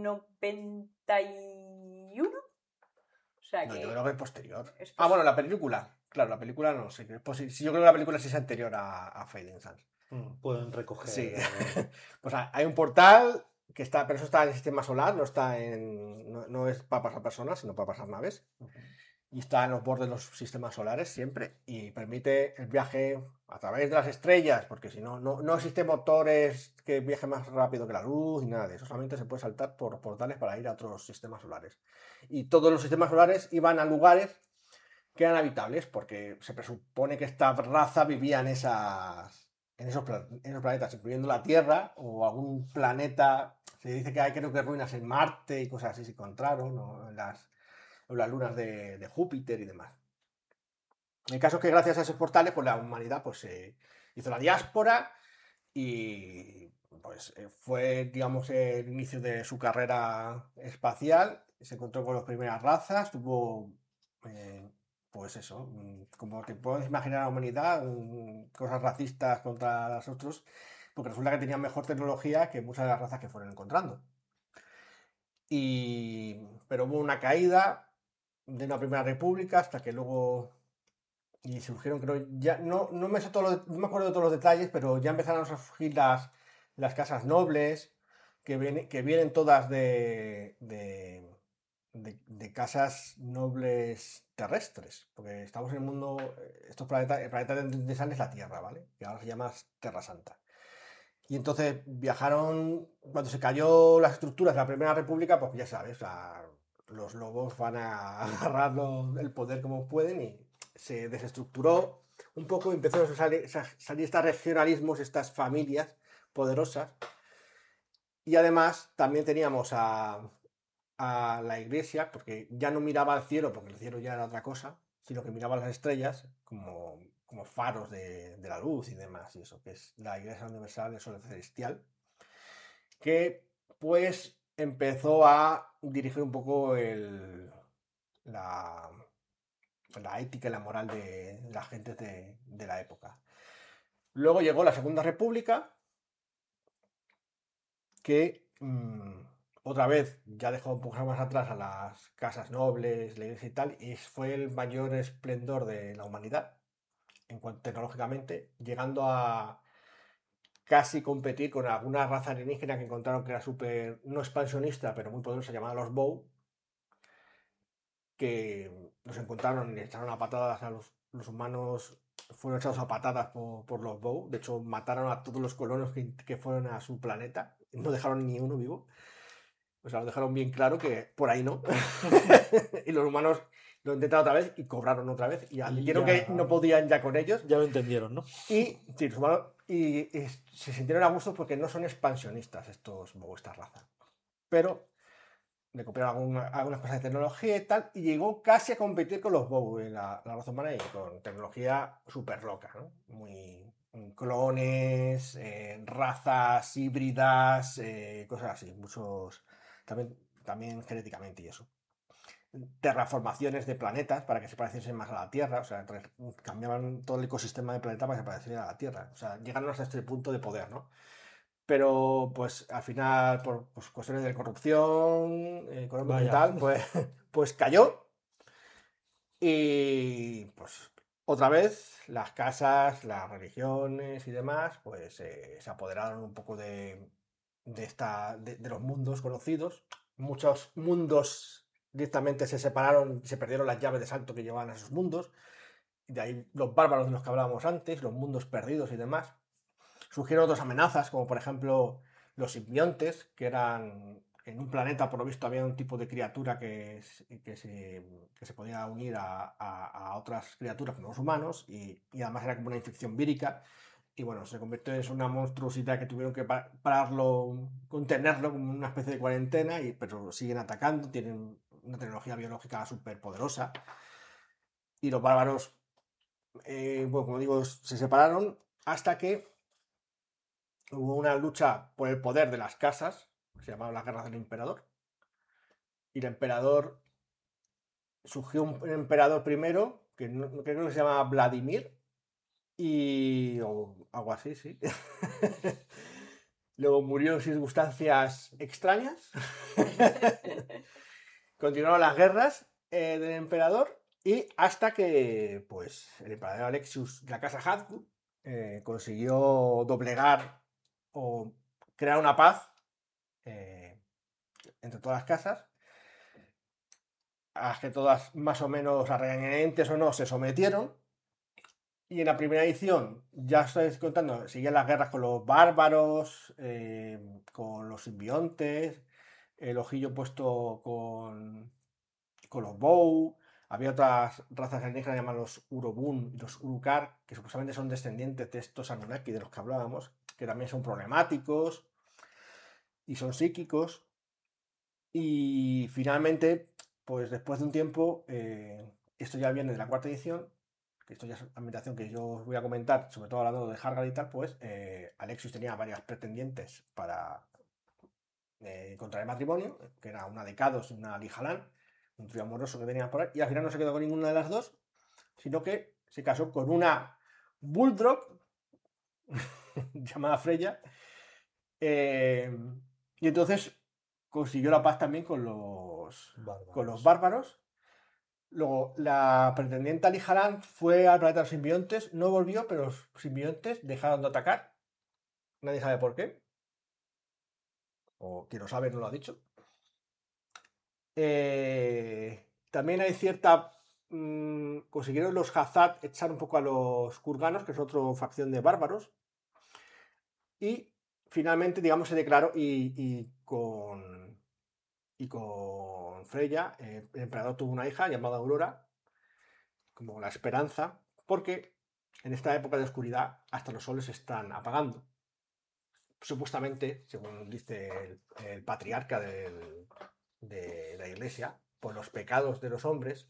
91. O sea No, que yo creo que es posterior. es Ah, bueno, la película. Claro, la película no sé. Sí, yo creo que la película sí es anterior a Fading Suns. Pueden recoger... Sí. Pues hay un portal que está, pero eso está en el sistema solar, no está no es para pasar personas, sino para pasar naves. Y está en los bordes de los sistemas solares siempre. Y permite el viaje a través de las estrellas, porque si no, no existen motores que viajen más rápido que la luz ni nada de eso. Solamente se puede saltar por portales para ir a otros sistemas solares. Y todos los sistemas solares iban a lugares que eran habitables, porque se presupone que esta raza vivía en esos planetas, incluyendo la Tierra o algún planeta. Se dice que hay, creo que, ruinas en Marte y cosas así se encontraron, o en las lunas de Júpiter y demás. El caso es que gracias a esos portales, pues la humanidad pues, hizo la diáspora y pues fue, digamos, el inicio de su carrera espacial. Se encontró con las primeras razas, tuvo, pues eso, como te puedes imaginar la humanidad, cosas racistas contra los otros, porque resulta que tenían mejor tecnología que muchas de las razas que fueron encontrando. Pero hubo una caída de una primera república hasta que luego y surgieron, creo, ya no me sé no me acuerdo de todos los detalles, pero ya empezaron a surgir las casas nobles, que vienen todas de casas nobles terrestres, porque estamos en el mundo, el planeta de San es la Tierra, ¿vale? Que ahora se llama Terra Santa. Y entonces viajaron, cuando se cayó las estructuras de la Primera República, pues ya sabes, los lobos van a agarrar el poder como pueden y se desestructuró un poco y empezó a salir estos regionalismos, estas familias poderosas. Y además también teníamos a la iglesia, porque ya no miraba al cielo, porque el cielo ya era otra cosa, sino que miraba las estrellas como faros de la luz y demás, y eso, que es la Iglesia Universal del Sol Celestial, que pues empezó a dirigir un poco la ética y la moral de la gente de la época. Luego llegó la Segunda República, que otra vez ya dejó un poco más atrás a las casas nobles, la iglesia y tal, y fue el mayor esplendor de la humanidad en cuanto tecnológicamente, llegando a casi competir con alguna raza alienígena que encontraron que era súper, no expansionista, pero muy poderosa, llamada los Bow, que los encontraron y le echaron a patadas a los humanos, fueron echados a patadas por los Bow. De hecho, mataron a todos los colonos que fueron a su planeta. No dejaron ni uno vivo. O sea, lo dejaron bien claro que por ahí no. Y los humanos lo intentaron otra vez y cobraron otra vez. Y admitieron que no podían ya con ellos. Ya lo entendieron, ¿no? Y, sí, los humanos, y se sintieron a gusto porque no son expansionistas estos Bow, esta raza. Pero le copiaron algunas cosas de tecnología y tal, y llegó casi a competir con los Bow en la raza humana y con tecnología súper loca, ¿no? Muy clones, razas híbridas, cosas así, muchos, también genéticamente y eso. Terraformaciones de planetas para que se pareciesen más a la Tierra, o sea, cambiaban todo el ecosistema del planeta para que se pareciera a la Tierra, o sea, llegaron hasta este punto de poder, ¿no? Pero pues al final, por pues, cuestiones de corrupción económica y tal, pues cayó. Y pues otra vez las casas, las religiones y demás, pues se apoderaron un poco de los mundos conocidos. Muchos mundos directamente se separaron, se perdieron las llaves de salto que llevaban a esos mundos. De ahí los bárbaros de los que hablábamos antes, los mundos perdidos y demás. Surgieron otras amenazas, como por ejemplo los simbiontes, que eran en un planeta, por lo visto, había un tipo de criatura que se podía unir a otras criaturas como los humanos, y además era como una infección vírica. Y bueno, se convirtió en una monstruosidad que tuvieron que pararlo, contenerlo como una especie de cuarentena, pero siguen atacando, tienen una tecnología biológica súper poderosa. Y los bárbaros, bueno, como digo, se separaron hasta que hubo una lucha por el poder de las casas, que se llamaba las guerras del emperador. Y el emperador, surgió un emperador primero, que creo que se llama Vladimir, o algo así, sí. Luego murió en circunstancias extrañas. Continuaron las guerras del emperador, y hasta que pues, el emperador Alexius de la casa Habsburg consiguió doblegar o crear una paz entre todas las casas, a las que todas más o menos, a regañadientes o no, se sometieron. Y en la primera edición, ya estoy contando, seguían las guerras con los bárbaros, con los simbiontes, el ojillo puesto con los Bow. Había otras razas alienígenas llamadas los Urobun y los Urukar, que supuestamente son descendientes de estos Anunnaki de los que hablábamos, que también son problemáticos y son psíquicos. Y finalmente, pues después de un tiempo, esto ya viene de la cuarta edición, que esto ya es la ambientación que yo os voy a comentar, sobre todo hablando de Hargal y tal, pues Alexius tenía varias pretendientes para contraer matrimonio, que era una de Kados y una Lijalan, un trío amoroso que tenía por ahí, y al final no se quedó con ninguna de las dos, sino que se casó con una Bulldog llamada Freya, y entonces consiguió la paz también con los bárbaros. Luego, la pretendiente Lijalan fue al planeta de los simbiontes, no volvió, pero los simbiontes dejaron de atacar. Nadie sabe por qué. O quien lo sabe no lo ha dicho. También hay cierta... consiguieron los Hazad echar un poco a los Kurganos, que es otra facción de bárbaros. Y finalmente, digamos, se declaró y con Freya, el emperador tuvo una hija llamada Aurora, como la esperanza, porque en esta época de oscuridad hasta los soles se están apagando. Supuestamente, según dice el patriarca de la iglesia, por los pecados de los hombres,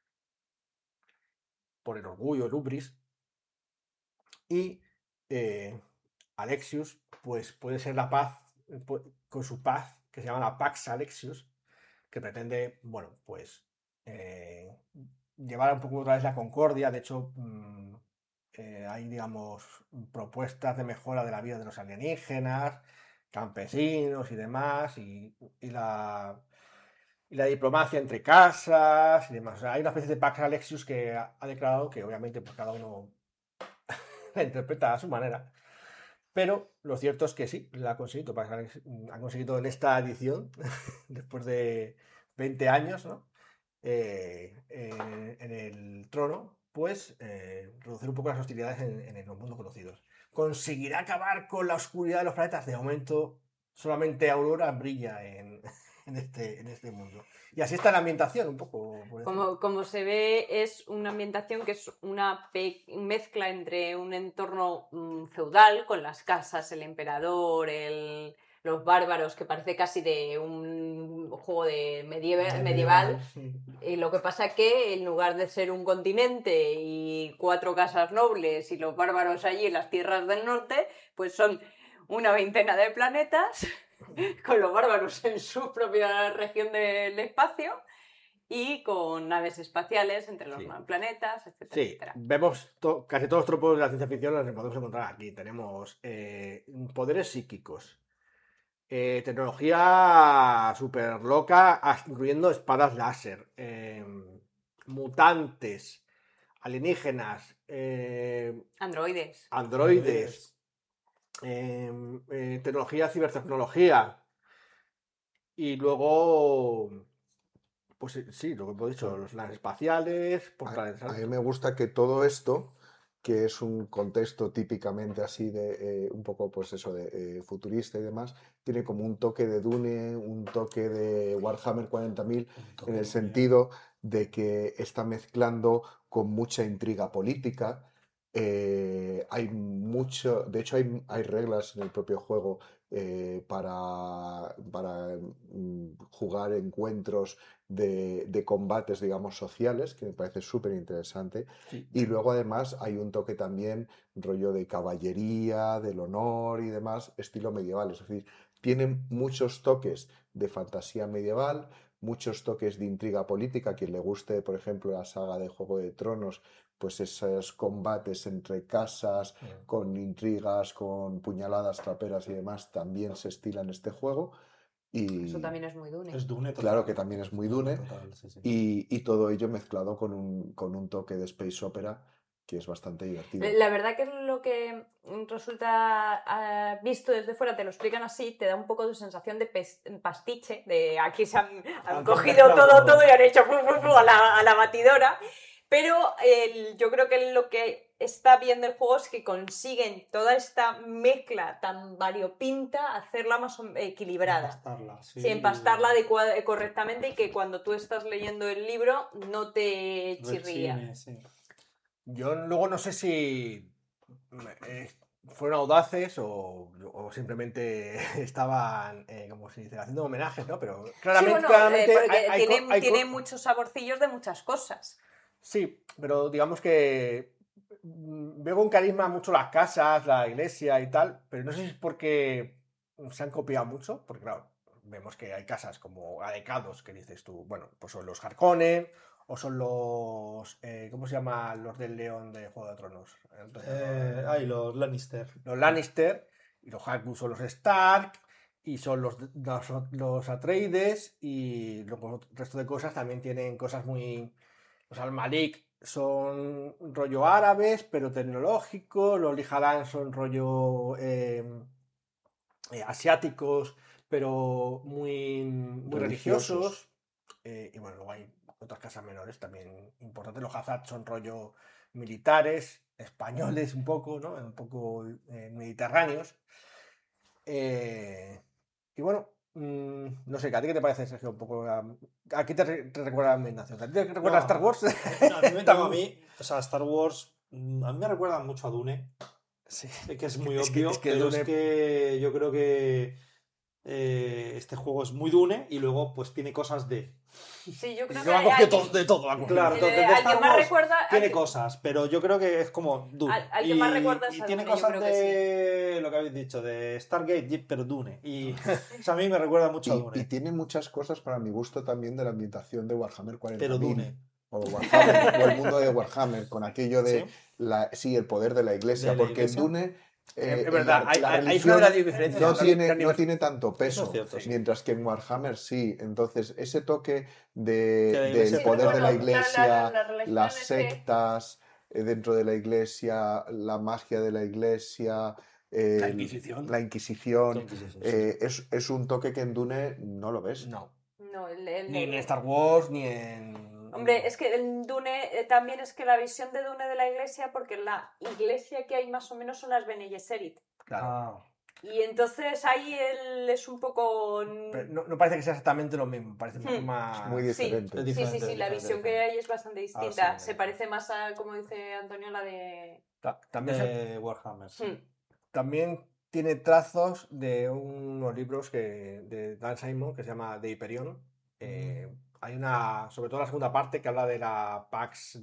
por el orgullo, el hubris, y Alexius, pues puede ser la paz, con su paz, que se llama la Pax Alexius, que pretende, bueno, pues llevar un poco otra vez la concordia. De hecho, hay, digamos, propuestas de mejora de la vida de los alienígenas, campesinos y demás, y la diplomacia entre casas y demás. O sea, hay una especie de Pax Alexius que ha declarado que obviamente pues, cada uno la interpreta a su manera. Pero lo cierto es que sí, la ha conseguido. Ha conseguido en esta edición, después de 20 años, ¿no? En el trono, pues reducir un poco las hostilidades en los mundos conocidos. ¿Conseguirá acabar con la oscuridad de los planetas? De momento, solamente Aurora brilla en este mundo. Y así está la ambientación, un poco. Como se ve, es una ambientación que es una mezcla entre un entorno feudal, con las casas, el emperador, los bárbaros, que parece casi de un juego de medieval. Y lo que pasa es que en lugar de ser un continente y 4 casas nobles y los bárbaros allí en las tierras del norte, pues son una veintena de planetas con los bárbaros en su propia región del espacio y con naves espaciales entre los planetas, etcétera, sí, etcétera. Vemos casi todos los tropos de la ciencia ficción los podemos encontrar aquí. Tenemos poderes psíquicos, tecnología súper loca, incluyendo espadas láser, mutantes, alienígenas, androides, tecnología, cibertecnología, y luego, pues sí, lo que hemos dicho, los naves espaciales, portales. A mí me gusta que todo esto, que es un contexto típicamente así de un poco pues eso de futurista y demás, tiene como un toque de Dune, un toque de Warhammer 40.000, en el sentido de que está mezclando con mucha intriga política. Hay mucho, de hecho hay reglas en el propio juego para jugar encuentros de combates, digamos, sociales, que me parece súper interesante. Sí. Y luego además hay un toque también rollo de caballería, del honor y demás, estilo medieval. Es decir, tienen muchos toques de fantasía medieval, muchos toques de intriga política. A quien le guste, por ejemplo, la saga de Juego de Tronos, pues esos combates entre casas, con intrigas, con puñaladas traperas y demás, también se estila en este juego. Y eso también es muy Dune. Es Dune, total. Claro que también es muy Dune. Total, sí. Y todo ello mezclado con un toque de space opera que es bastante divertido. La verdad que lo que resulta visto desde fuera, te lo explican así, te da un poco de sensación de pastiche, de aquí se han cogido todo y han hecho a la batidora. Pero yo creo que lo que está bien del juego es que consiguen toda esta mezcla tan variopinta hacerla más equilibrada. Empastarla, sí. Sí, empastarla correctamente y que cuando tú estás leyendo el libro no te chirría. Rechine, sí. Yo luego no sé si fueron audaces o simplemente estaban, como se dice, haciendo homenajes, ¿no? Pero claramente, sí, bueno, claramente tiene muchos saborcillos de muchas cosas. Sí, pero digamos que veo con carisma mucho las casas, la iglesia y tal, pero no sé si es porque se han copiado mucho, porque claro, vemos que hay casas como adecados que dices tú, bueno, pues son los Harkonnen o son los, ¿cómo se llama? Los del León de Juego de Tronos. Los Lannister. Los Lannister, y los Harkonnen son los Stark, y son los Atreides, y luego el resto de cosas también tienen cosas muy... Los Al-Malik son rollo árabes, pero tecnológicos. Los Lijalan son rollo asiáticos, pero muy religiosos. Y bueno, luego hay otras casas menores también importantes. Los Hazard son rollo militares, españoles un poco, ¿no? Un poco mediterráneos. Y bueno, no sé, ¿a ti qué te parece, Sergio? Un poco, ¿a qué te recuerda la ambientación? ¿A ti te recuerda a Star Wars? A mí, o sea, Star Wars, a mí me recuerda mucho a Dune. Sí. Que es muy obvio, pero Dune... es que yo creo que este juego es muy Dune y luego pues tiene cosas de... Sí, yo creo que ha cogido de todo. Claro, entonces alguien más recuerda... Tiene cosas, pero yo creo que es como Dune. Alguien más recuerda y tiene cosas de lo que habéis dicho, de Stargate, pero Dune. Y o sea, a mí me recuerda mucho a Dune. Y tiene muchas cosas para mi gusto también de la ambientación de Warhammer 40.000. Pero Dune. O Warhammer, o el mundo de Warhammer, con aquello de ¿Sí? el poder de la iglesia, porque en Dune Es verdad, la hay religión una de las diferencias. no tiene tanto peso, Eso es cierto, sí. mientras que en Warhammer sí. Entonces, ese toque Que la del iglesia- poder de la bueno, iglesia, la religión las es que- sectas dentro de la iglesia, la magia de la iglesia, La Inquisición. la Inquisición, La Inquisición, sí. es un toque que en Dune no lo ves. No. No, Ni en Star Wars, ni en... Hombre, es que en Dune también es que la visión de Dune de la iglesia, porque la iglesia que hay más o menos son las Bene Gesserit. Claro. Ah, Y entonces ahí él es un poco... Pero no parece que sea exactamente lo mismo, parece mucho Hmm. más... Es muy diferente. Es Sí, diferente, sí, sí, la diferente, visión que diferente. hay es bastante distinta. Ahora sí, Se parece más a, como dice Antonio, la de... También, De Warhammer, sí. Hmm. también tiene trazos de unos libros de Dan Simon que se llama The Hyperion. Hay una, sobre todo la segunda parte, que habla de la Pax,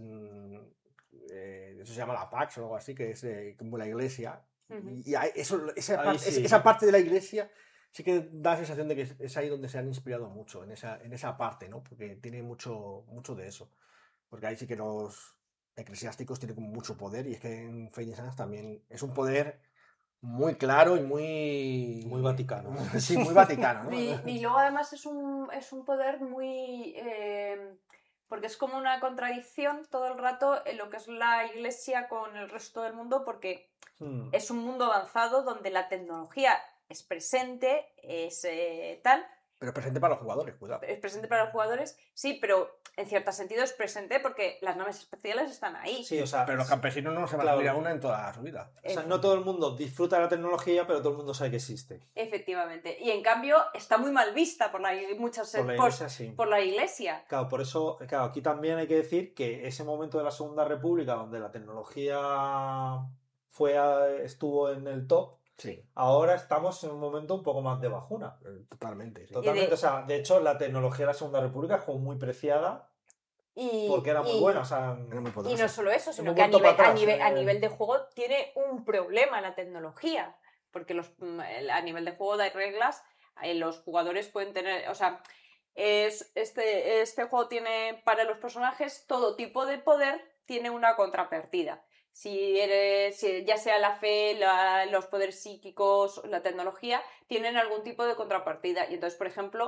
eso se llama la Pax o algo así, que es como la iglesia. Ujú. Y esa, Ahí parte, sí. esa parte de la iglesia sí que da la sensación de que es ahí donde se han inspirado mucho, en esa parte, ¿no? Porque tiene mucho de eso. Porque ahí sí que los eclesiásticos tienen como mucho poder, y es que en Phoenix Suns también es un poder muy claro y Muy vaticano. Sí, muy vaticano, ¿no? Y luego además es un poder muy... porque es como una contradicción todo el rato en lo que es la iglesia con el resto del mundo, porque es un mundo avanzado donde la tecnología es presente, es tal, Pero es presente para los jugadores, cuidado. es presente para los jugadores, sí, pero en cierto sentido es presente porque las naves espaciales están ahí. Sí, o sea, Pero los campesinos no se van a claro. subir a una en toda su vida. O sea, no todo el mundo disfruta de la tecnología, pero todo el mundo sabe que existe. Efectivamente. Y en cambio está muy mal vista por muchas Por la iglesia, sí. por la iglesia. Claro, por eso, claro, aquí también hay que decir que ese momento de la Segunda República, donde la tecnología estuvo en el top, Sí, ahora estamos en un momento un poco más de bajuna. totalmente. Sí. Totalmente, o sea, de hecho, la tecnología de la Segunda República fue muy preciada porque era muy buena, o sea, Era muy Y poderoso. no solo eso, sino Hemos que a vuelto nivel, para atrás, a nivel de juego tiene un problema la tecnología. Porque a nivel de juego hay reglas, los jugadores pueden tener... O sea, este juego tiene para los personajes todo tipo de poder, tiene una contrapartida. Si ya sea la fe, los poderes psíquicos, la tecnología, tienen algún tipo de contrapartida. Y entonces, por ejemplo,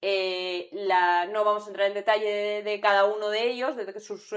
no vamos a entrar en detalle de cada uno de ellos, de sus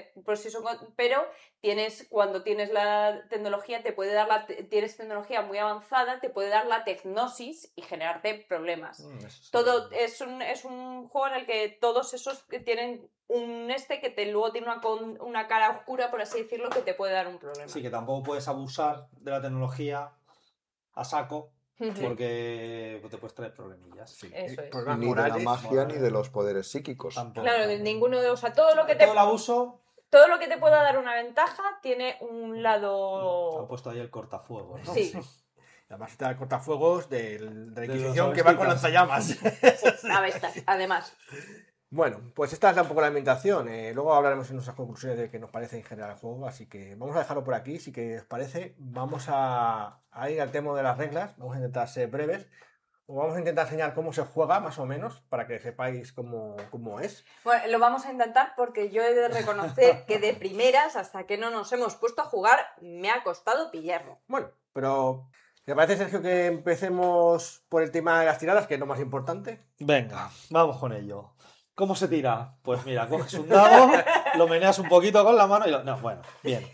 pero cuando tienes la tecnología, tienes tecnología muy avanzada, te puede dar la tecnosis y generarte problemas. Todo es un juego en el que todos esos tienen que luego tiene una cara oscura, por así decirlo, que te puede dar un problema. Sí, que tampoco puedes abusar de la tecnología a saco, porque te puedes traer problemillas. Sí. Eso es. Problemas Ni de la morales, magia ni de los poderes psíquicos. Tampoco. Claro, de ninguno de... O sea, todo lo que Todo el abuso, todo lo que te pueda dar una ventaja tiene un han lado... puesto ahí el cortafuegos, ¿no? Sí. Además está el cortafuegos de la De Inquisición los que va con avesticas. lanzallamas. Además. Bueno, pues esta es un poco la ambientación. Luego hablaremos en nuestras conclusiones de qué nos parece en general el juego, así que vamos a dejarlo por aquí. Si que os parece, vamos a ir al tema de las reglas. Vamos a intentar ser breves. Os vamos a intentar enseñar cómo se juega, más o menos, para que sepáis cómo es. Bueno, lo vamos a intentar porque yo he de reconocer que de primeras, hasta que no nos hemos puesto a jugar, me ha costado pillarlo. Bueno, pero ¿te parece, Sergio, que empecemos por el tema de las tiradas, que es lo más importante? Venga, vamos con ello. ¿Cómo se tira? Pues mira, coges un dado, lo meneas un poquito con la mano y no, bueno, bien.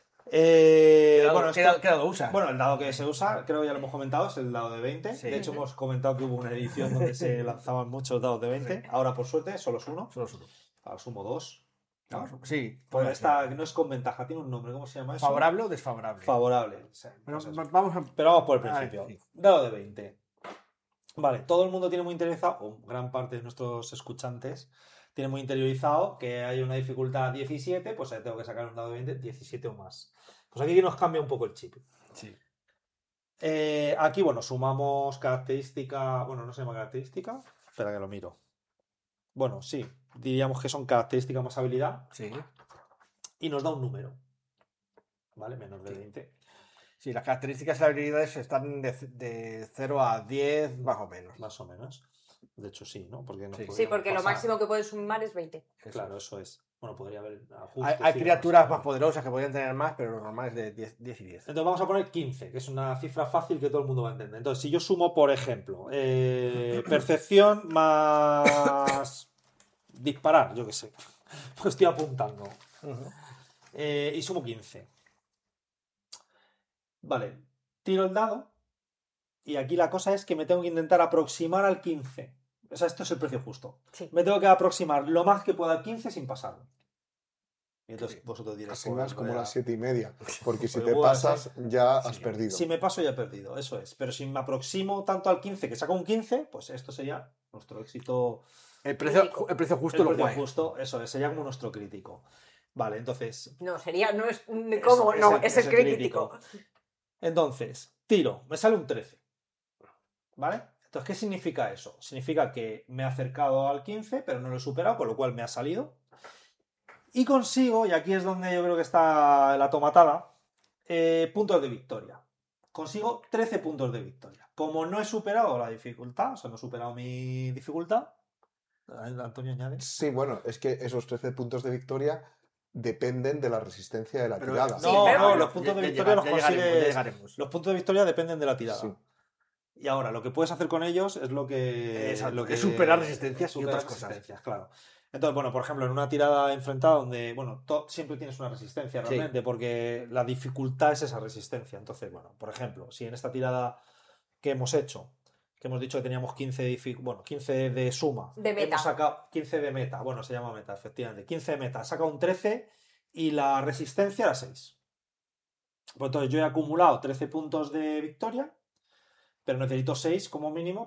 ¿Qué Bueno, dado usas? Bueno, el dado que se usa, creo que ya lo hemos comentado, es el dado de 20. Sí. De hecho, hemos comentado que hubo una edición donde se lanzaban muchos dados de 20. Sí. Ahora, por suerte, solo es uno. Solo uno. Ahora sumo dos. Sí. Bueno, puede esta ser. no es con ventaja, tiene un nombre. ¿Cómo se llama eso? ¿Favorable o desfavorable? Favorable. Sí, Bueno, pues eso. vamos a... Pero vamos por el Ah, principio. sí. Dado de 20. Vale, todo el mundo tiene muy interesado, o gran parte de nuestros escuchantes tiene muy interiorizado que hay una dificultad 17, pues ahí tengo que sacar un dado de 20, 17 o más. Pues aquí nos cambia un poco el chip. Sí. Aquí, bueno, sumamos característica. Bueno, no se llama característica. Espera que lo miro. Bueno, sí, diríamos que son característica más habilidad. Sí. Y nos da un número. ¿Vale? Menos de 20. Sí, las características y las habilidades están de 0 a 10, más o menos. Más o menos. De hecho, sí, ¿no? Porque no Sí. podríamos Sí, porque lo pasar. máximo que puedes sumar es 20. Eso. Claro, eso es. Bueno, podría haber ajustes. Hay y criaturas demás. más poderosas que podrían tener más, pero lo normal es de 10 y 10. Entonces vamos a poner 15, que es una cifra fácil que todo el mundo va a entender. Entonces, si yo sumo, por ejemplo, percepción más disparar, yo qué sé. Lo estoy apuntando. Y sumo 15. Vale, tiro el dado. Y aquí la cosa es que me tengo que intentar aproximar al 15. O sea, esto es el precio justo. Sí. Me tengo que aproximar lo más que pueda al 15 sin pasarlo. Y entonces vosotros diréis... Así más como vaya- las 7:30. Porque si Pues te igual, pasas, ya has Sí. perdido. Si me paso ya he perdido, eso es. Pero si me aproximo tanto al 15 que saco un 15, pues esto sería nuestro éxito. El precio justo El lo precio guay. justo, eso es, sería como nuestro crítico. Vale, entonces... No, sería, no es. Eso, ¿Cómo? No, es el el crítico. Entonces, tiro, me sale un 13. ¿Vale? Entonces, ¿qué significa eso? Significa que me he acercado al 15, pero no lo he superado, con lo cual me ha salido. Y consigo, y aquí es donde yo creo que está la tomatada, puntos de victoria. Consigo 13 puntos de victoria. Como no he superado la dificultad, o sea, no he superado mi dificultad, Antonio añade. Sí, bueno, es que esos 13 puntos de victoria dependen de la resistencia de la Pero- tirada. Sí, No, pero no, bueno, los puntos de Ya victoria los llegaremos, consigues. ya llegaremos. Los puntos de victoria dependen de la tirada. Sí. Y ahora, lo que puedes hacer con ellos es lo que. Exacto, lo que es superar resistencias y superar otras cosas. resistencias, claro. Entonces, bueno, por ejemplo, en una tirada enfrentada donde, bueno, siempre tienes una resistencia Sí. realmente, porque la dificultad es esa resistencia. Entonces, bueno, por ejemplo, si en esta tirada que hemos hecho, que hemos dicho que teníamos 15 de suma, De meta. hemos sacado 15 de meta, bueno, se llama meta, efectivamente, 15 de meta, he sacado un 13 y la resistencia era 6. Pues entonces yo he acumulado 13 puntos de victoria, pero necesito 6 como mínimo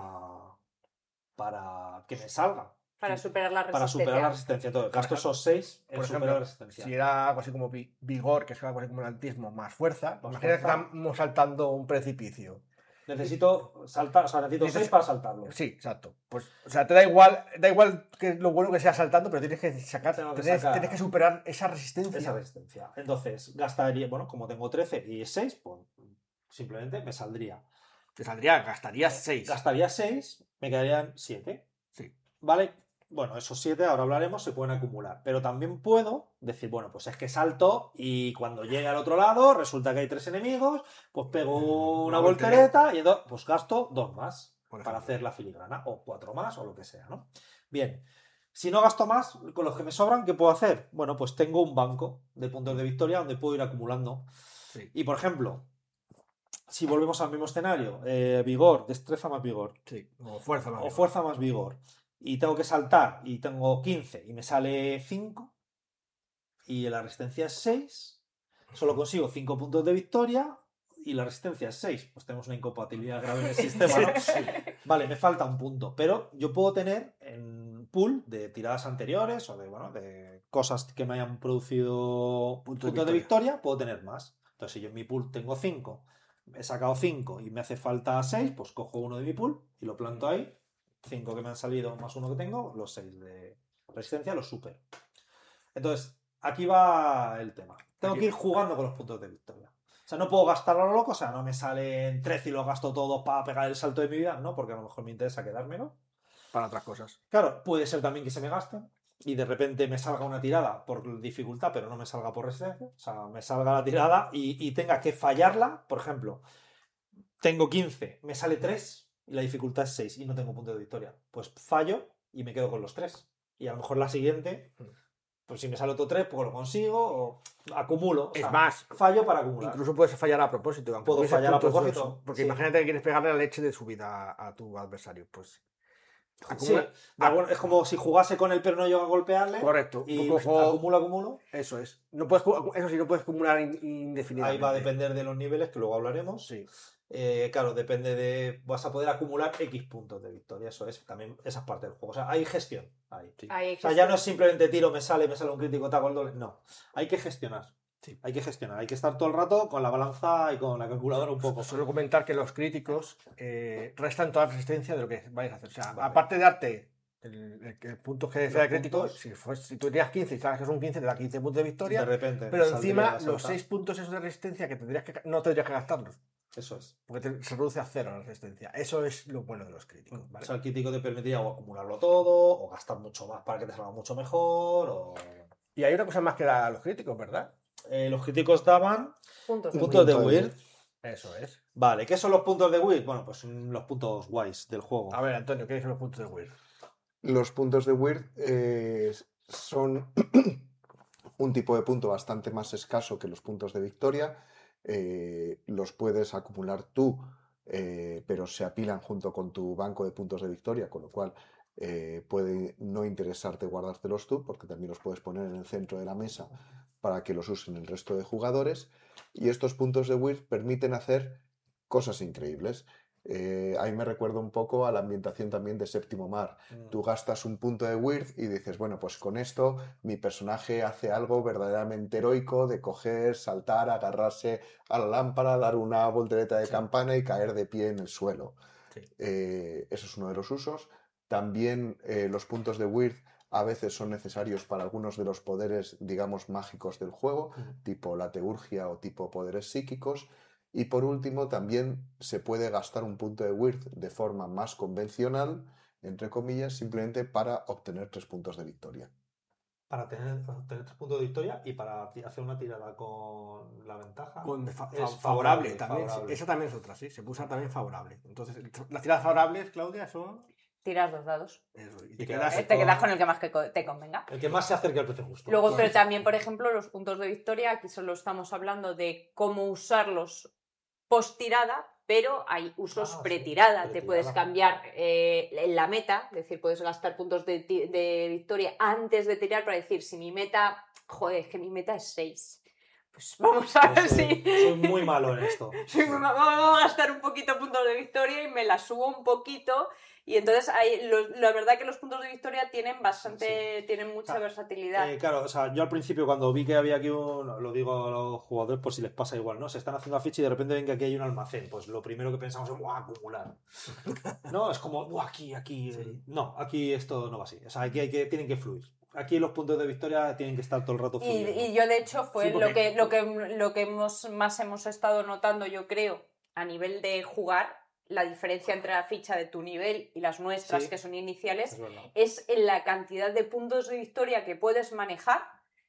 para que me salga. Para superar la Para resistencia. superar la resistencia. Entonces, gasto esos 6 en Por superar ejemplo, la resistencia. si era algo así como vigor, que es algo así como el altismo, más fuerza, Más imagina que fuerza. estamos saltando un precipicio. Necesito saltar, o sea, necesito Dices- 6 para saltarlo. Sí, exacto. Pues, o sea, te da igual que lo bueno que sea saltando, pero tienes que Tengo que tienes, sacar- tienes que superar esa resistencia. Esa resistencia. Entonces, gastaría, bueno, como tengo 13 y 6, pues simplemente me saldría. Gastarías 6. Gastaría 6, me quedarían 7. Sí. ¿Vale? Bueno, esos 7, ahora hablaremos, se pueden acumular. Pero también puedo decir, bueno, pues es que salto y cuando llegue al otro lado resulta que hay 3 enemigos, pues pego una voltereta y entonces pues gasto 2 más Por para ejemplo. hacer la filigrana, o 4 más, o lo que sea, ¿no? Bien. Si no gasto más, con los que me sobran, ¿qué puedo hacer? Bueno, pues tengo un banco de puntos de victoria donde puedo ir acumulando. Sí. Y por ejemplo, si volvemos al mismo escenario, vigor, destreza más vigor, Sí. O fuerza más. o fuerza más vigor, y tengo que saltar y tengo 15 y me sale 5, y la resistencia es 6, solo consigo 5 puntos de victoria y la resistencia es 6. Pues tenemos una incompatibilidad grave en el sistema, ¿no? Vale, me falta un punto, pero yo puedo tener en pool de tiradas anteriores o de, bueno, de cosas que me hayan producido Puntos puntos de victoria, puedo tener más. Entonces, si yo en mi pool tengo 5, he sacado 5 y me hace falta 6, pues cojo uno de mi pool y lo planto ahí. 5 que me han salido más uno que tengo, los 6 de resistencia los supero. Entonces, aquí va el tema. Tengo que ir jugando con los puntos de victoria. O sea, no puedo gastarlo a lo loco, o sea, no me salen 13 y los gasto todos para pegar el salto de mi vida, no, porque a lo mejor me interesa quedármelo. Para otras cosas. Claro, puede ser también que se me gasten y de repente me salga una tirada por dificultad, pero no me salga por resistencia. O sea, me salga la tirada y tenga que fallarla. Por ejemplo, tengo 15, me sale 3 y la dificultad es 6 y no tengo punto de victoria. Pues fallo y me quedo con los 3. Y a lo mejor la siguiente, pues si me sale otro 3, pues lo consigo o acumulo. O sea, Es más, fallo para acumular. incluso puedes fallar a propósito. aunque Puedo tuvieses fallar a puntos de propósito, eso. Porque sí. imagínate que quieres pegarle la leche de su vida a tu adversario. Pues. Sí, es como si jugase con él pero no llego a golpearle. Correcto. Y Un poco- acumulo. Eso es. Eso sí, no puedes acumular indefinidamente. Ahí va a depender de los niveles, que luego hablaremos. Sí. Claro, depende de... Vas a poder acumular X puntos de victoria. Eso es también esa parte del juego. O sea, hay gestión ahí. Sí. Ahí O sea, ya no es simplemente tiro, me sale un crítico, taco el doble. No, hay que gestionar. Sí. Hay que gestionar. Hay que estar todo el rato con la balanza y con la calculadora un poco. Solo comentar que los críticos restan toda la resistencia de lo que vais a hacer. O sea, Vale. aparte de darte el punto que sea de crítico, puntos. si tú tenías 15 y sabes que es un 15, te da 15 puntos de victoria. De repente. Pero saldría encima, a saltar. los 6 puntos esos de resistencia que no tendrías que gastarlos. Eso es. Porque se reduce a 0 la resistencia. Eso es lo bueno de los críticos, O ¿vale? sea, el crítico te permitía o acumularlo todo, o gastar mucho más para que te salga mucho mejor, o... Y hay una cosa más que da los críticos, ¿verdad? Los críticos daban Puntos de puntos de punto de weird. weird. Eso es. Vale, ¿qué son los puntos de weird? Bueno, pues son los puntos guays del juego. A ver, Antonio, ¿qué son los puntos de Weird? Los puntos de weird son un tipo de punto bastante más escaso que los puntos de victoria. Los puedes acumular tú, pero se apilan junto con tu banco de puntos de victoria, con lo cual puede no interesarte guardártelos tú, porque también los puedes poner en el centro de la mesa para que los usen el resto de jugadores. Y estos puntos de weird permiten hacer cosas increíbles. Ahí me recuerda un poco a la ambientación también de Séptimo Mar. Tú gastas un punto de weird y dices, bueno, pues con esto mi personaje hace algo verdaderamente heroico de coger, saltar, agarrarse a la lámpara, dar una voltereta de campana y caer de pie en el suelo. Sí. Eso es uno de los usos. También los puntos de weird a veces son necesarios para algunos de los poderes, digamos, mágicos del juego, tipo la teurgia o tipo poderes psíquicos. Y por último, también se puede gastar un punto de weird de forma más convencional, entre comillas, simplemente para obtener 3 puntos de victoria. Para tener 3 puntos de victoria y para hacer una tirada con la ventaja. Es favorable también. favorable. Esa también es otra, sí. Se puede usar también favorable. Entonces, las tiradas favorables, Claudia, son... Tiras 2 dados. Eso, y Y te quedas- quedas... Te quedas con el que más te convenga. El que más se acerque al precio justo. Luego, pero Correcto. también, por ejemplo, los puntos de victoria, aquí solo estamos hablando de cómo usarlos post tirada, pero hay usos Ah, sí, pre-tirada. Te pre-tirada. puedes cambiar en la meta, es decir, puedes gastar puntos de victoria antes de tirar para decir, si mi meta, joder, es que mi meta es 6. Pues vamos a ver si... Soy muy malo en esto. Vamos a gastar un poquito puntos de victoria y me la subo un poquito. Y entonces la verdad que los puntos de victoria tienen tienen mucha versatilidad. Claro, o sea, yo al principio cuando vi que había aquí lo digo a los jugadores por si les pasa igual, ¿no? Se están haciendo la ficha y de repente ven que aquí hay un almacén. Pues lo primero que pensamos es, ¡buah, acumular! No, es como, ¡buah, aquí! Sí. No, aquí esto no va así. O sea, aquí tienen que fluir. Aquí los puntos de victoria tienen que estar todo el rato fluyendo. Y yo, de hecho, fue Sí, porque- lo que más hemos estado notando, yo creo, a nivel de jugar, la diferencia entre la ficha de tu nivel y las nuestras, Sí. que son iniciales, Es verdad. es en la cantidad de puntos de victoria que puedes manejar,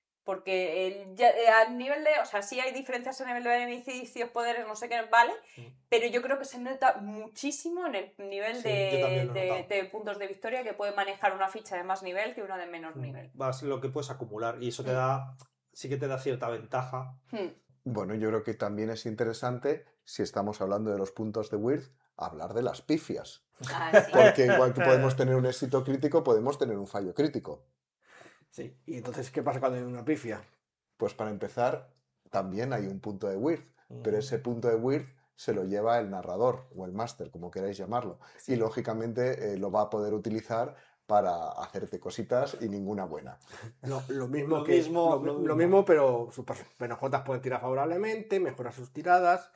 porque a nivel de... O sea, sí hay diferencias a nivel de beneficios, poderes, no sé qué, vale, pero yo creo que se nota muchísimo en el nivel Sí, yo también lo he de notado. puntos de victoria que puede manejar una ficha de más nivel que una de menor nivel. Vas lo que puedes acumular y eso te da, sí que te da cierta ventaja. Bueno, yo creo que también es interesante, si estamos hablando de los puntos de weird, hablar de las pifias. Ah, sí. Porque igual que podemos tener un éxito crítico, podemos tener un fallo crítico. Sí. Y entonces, ¿qué pasa cuando hay una pifia? Pues para empezar, también hay un punto de weird, pero ese punto de weird se lo lleva el narrador o el máster, como queráis llamarlo. Y lógicamente lo va a poder utilizar para hacerte cositas y ninguna buena. Lo mismo Lo que mismo, lo lo mismo. mismo, pero sus PNJs pueden tirar favorablemente, mejorar sus tiradas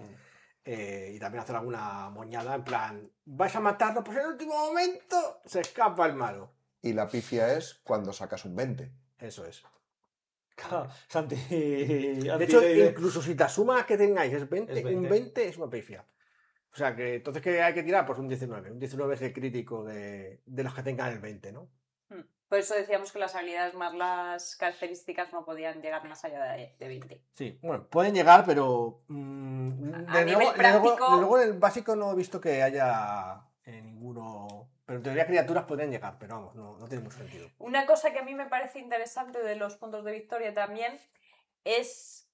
y también hacer alguna moñada en plan, vais a matarlo, pues en el último momento se escapa el malo. Y la pifia es cuando sacas un 20. Eso es. Santi, De hecho, incluso si te asumas que tengáis es 20, Es 20. un 20 es una pifia. O sea que entonces, ¿qué hay que tirar? Pues un 19. Un 19 es el crítico de los que tengan el 20, ¿no? Por eso decíamos que las habilidades más las características no podían llegar más allá de 20. Sí, bueno, pueden llegar, pero A nivel práctico- luego en el básico no he visto que haya ninguno. Pero en teoría criaturas podrían llegar, pero vamos, no tiene mucho sentido. Una cosa que a mí me parece interesante de los puntos de victoria también es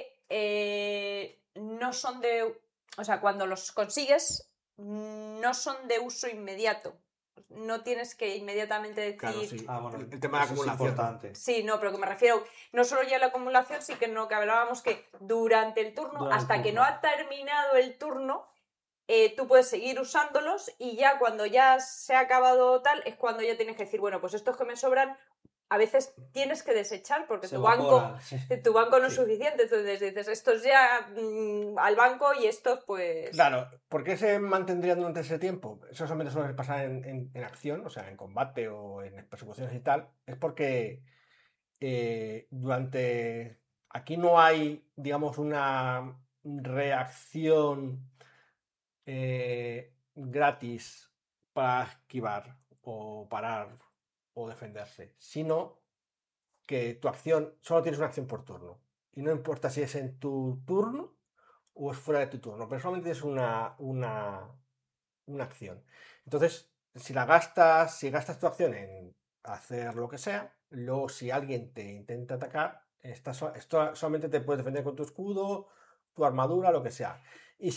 que no son de... O sea, cuando los consigues, no son de uso inmediato. No tienes que inmediatamente decir... Claro, sí. bueno, el tema de eso es acumulación. importante. Sí, no, pero que me refiero, no solo ya la acumulación, sí que no, que hablábamos que durante el turno, Durante el hasta que turno. no ha terminado el turno, tú puedes seguir usándolos y ya cuando ya se ha acabado tal, es cuando ya tienes que decir, bueno, pues estos que me sobran, a veces tienes que desechar porque Se tu banco evaporan, no es Sí. suficiente, entonces dices, estos ya al banco y estos pues... Claro, ¿por qué se mantendrían durante ese tiempo? Eso solamente suele pasar en acción, o sea, en combate o en persecuciones y tal. Es porque durante... Aquí no hay, digamos, una reacción gratis para esquivar o parar o defenderse, sino que tu acción, solo tienes una acción por turno. Y no importa si es en tu turno o es fuera de tu turno, pero solamente es una acción. Entonces, si gastas tu acción en hacer lo que sea, luego si alguien te intenta atacar, esto solamente te puedes defender con tu escudo, tu armadura, lo que sea. Y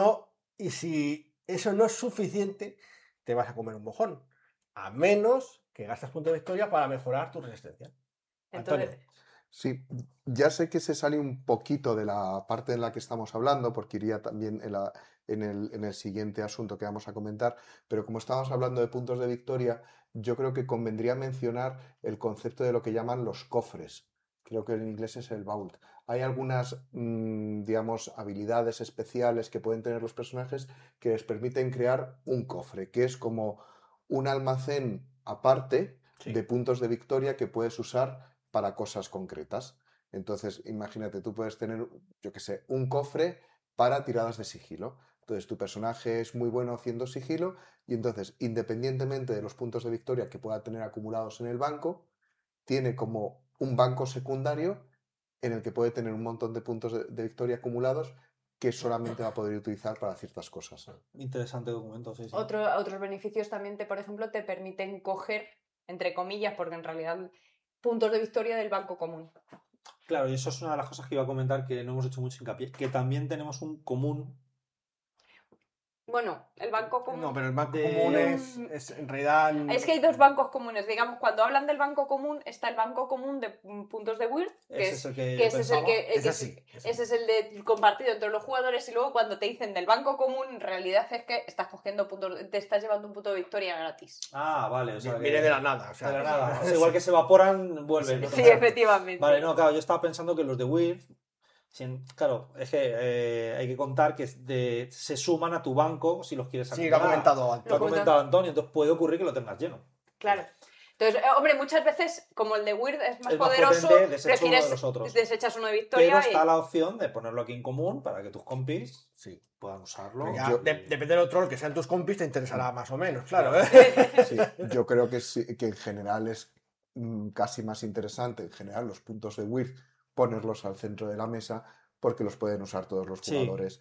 si eso no es suficiente, te vas a comer un mojón. A menos que gastes puntos de victoria para mejorar tu resistencia. Antonio. Entonces, Sí, ya sé que se sale un poquito de la parte en la que estamos hablando, porque iría también en el siguiente asunto que vamos a comentar, pero como estamos hablando de puntos de victoria, yo creo que convendría mencionar el concepto de lo que llaman los cofres. Creo que en inglés es el vault. Hay algunas, digamos, habilidades especiales que pueden tener los personajes que les permiten crear un cofre, que es como un almacén aparte Sí. de puntos de victoria que puedes usar para cosas concretas. Entonces, imagínate, tú puedes tener, yo qué sé, un cofre para tiradas de sigilo. Entonces, tu personaje es muy bueno haciendo sigilo y entonces, independientemente de los puntos de victoria que pueda tener acumulados en el banco, tiene como un banco secundario en el que puede tener un montón de puntos de victoria acumulados que solamente va a poder utilizar para ciertas cosas. Interesante documento, sí, sí. otros beneficios también, por ejemplo, te permiten coger, entre comillas, porque en realidad puntos de victoria del banco común. Claro, y eso es una de las cosas que iba a comentar que no hemos hecho mucho hincapié, que también tenemos un común. Bueno, el banco común... No, pero el banco de- común es en realidad... Es que hay dos bancos comunes. Digamos, cuando hablan del banco común, está el banco común de puntos de Weird, que Ese es el que que yo ese es el pensaba. que... Es así. Ese es el de compartido entre los jugadores y luego cuando te dicen del banco común, en realidad es que estás cogiendo puntos, te estás llevando un punto de victoria gratis. Ah, vale, o sea que... Viene de la nada. O sea, de la nada. O sea, igual que se evaporan, vuelven. Sí, efectivamente. Vale, no, claro, yo estaba pensando que los de Weird, claro, es que hay que contar que se suman a tu banco si los quieres Sí, lo ha acumular. comentado Lo antes. ha comentado Antonio, entonces puede ocurrir que lo tengas lleno. Claro. Entonces, hombre, muchas veces, como el de Weird es más Es más poderoso, potente, desechas uno de prefieres los otros. desechas uno de victoria Pero está la opción de ponerlo aquí en común para que tus compis Sí. puedan usarlo. Pero ya, Yo- depende del troll que sean tus compis, te interesará más o menos, claro. Sí, yo creo que, que en general es casi más interesante, en general, los puntos de Weird, ponerlos al centro de la mesa porque los pueden usar todos los Sí. jugadores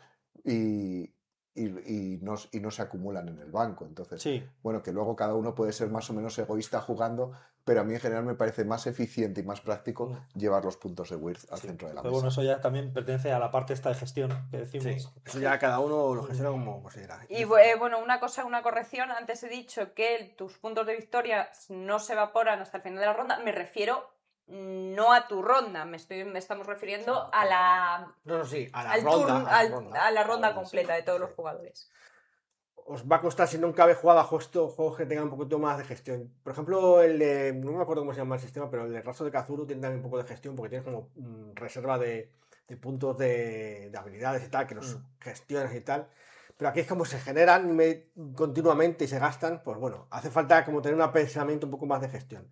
y no se acumulan en el banco. Entonces, Sí, bueno, que luego cada uno puede ser más o menos egoísta jugando, pero a mí en general me parece más eficiente y más práctico llevar los puntos de Weird al sí. centro de la Pero mesa. bueno, eso ya también pertenece a la parte esta de gestión que decimos. Sí, eso ya cada uno lo gestiona como considera. Y bueno, una corrección. Antes he dicho que tus puntos de victoria no se evaporan hasta el final de la ronda. Me refiero no a tu ronda, me estamos refiriendo a la No, sí, a la al ronda. turno, a la ronda. a la ronda sí, completa de todos sí. los jugadores. Os va a costar si nunca habéis jugado a juegos que tengan un poquito más de gestión. Por ejemplo, el de. No me acuerdo cómo se llama el sistema, pero el de Rastro de Cthulhu tiene también un poco de gestión porque tienes como reserva de puntos de habilidades y tal, que los gestionas y tal. Pero aquí es como se generan continuamente y se gastan, pues bueno, hace falta como tener un pensamiento un poco más de gestión.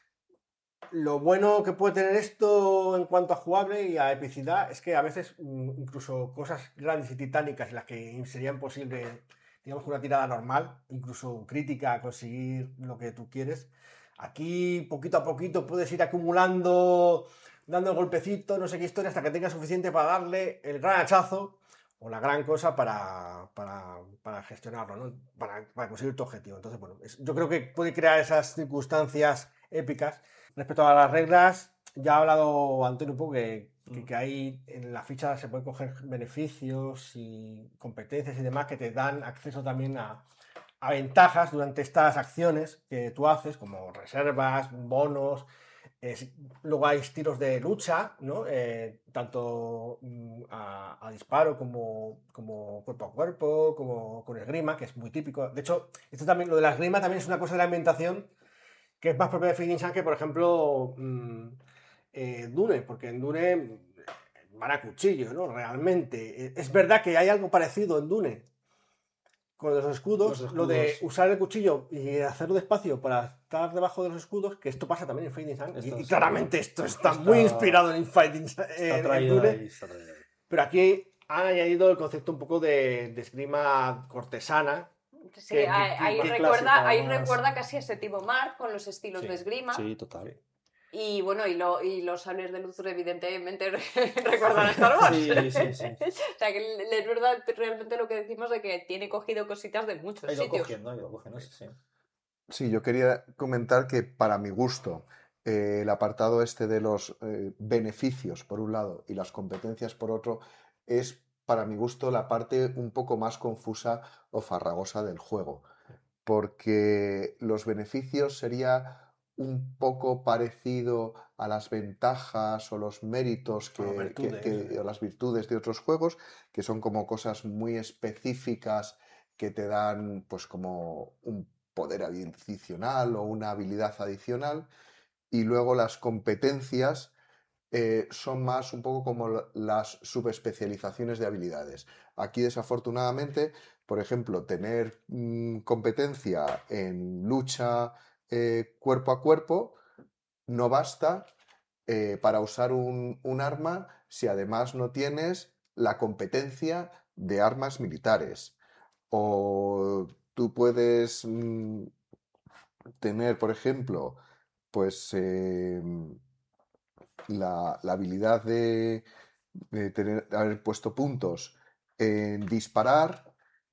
Lo bueno que puede tener esto en cuanto a jugable y a epicidad es que a veces incluso cosas grandes y titánicas en las que sería imposible, digamos, una tirada normal, incluso crítica, conseguir lo que tú quieres. Aquí poquito a poquito puedes ir acumulando, dando golpecitos, no sé qué historia, hasta que tengas suficiente para darle el gran hachazo o la gran cosa para gestionarlo, ¿no? Para conseguir tu objetivo. Entonces, bueno, yo creo que puede crear esas circunstancias épicas. Respecto a las reglas, ya ha hablado Antonio un poco que ahí en la ficha se pueden coger beneficios y competencias y demás que te dan acceso también a ventajas durante estas acciones que tú haces, como reservas, bonos. Luego hay estilos de lucha, ¿no? Tanto a disparo como cuerpo a cuerpo, como con esgrima, que es muy típico. De hecho, esto también, lo de la esgrima también es una cosa de la ambientación que es más propia de Fading Sun que, por ejemplo, Dune, porque en Dune van a cuchillo, ¿no? Realmente. Es verdad que hay algo parecido en Dune con los escudos, lo de usar el cuchillo y hacerlo despacio para estar debajo de los escudos, que esto pasa también en Fading Sun. Y claramente esto está muy inspirado en Fading Sun. Está traído ahí. Pero aquí han añadido el concepto un poco de esgrima cortesana. Sí, Qué ahí clásica, más. recuerda casi a Séptimo Mar con los estilos Sí, de esgrima. Sí, total. Y bueno, y los sables de luz evidentemente recuerdan a Star Wars. Sí. O sea que es verdad realmente lo que decimos de que tiene cogido cositas de muchos Ha ido sitios. cogiendo, sí. Sí, yo quería comentar que para mi gusto el apartado este de los beneficios por un lado y las competencias por otro es para mi gusto la parte un poco más confusa o farragosa del juego, porque los beneficios sería un poco parecido a las ventajas o los méritos O las virtudes. o las virtudes de otros juegos, que son como cosas muy específicas que te dan pues como un poder adicional o una habilidad adicional, y luego las competencias son más un poco como las subespecializaciones de habilidades. Aquí, desafortunadamente, por ejemplo, tener competencia en lucha cuerpo a cuerpo no basta para usar un arma si además no tienes la competencia de armas militares. O tú puedes tener, por ejemplo, pues la habilidad de haber puesto puntos en disparar,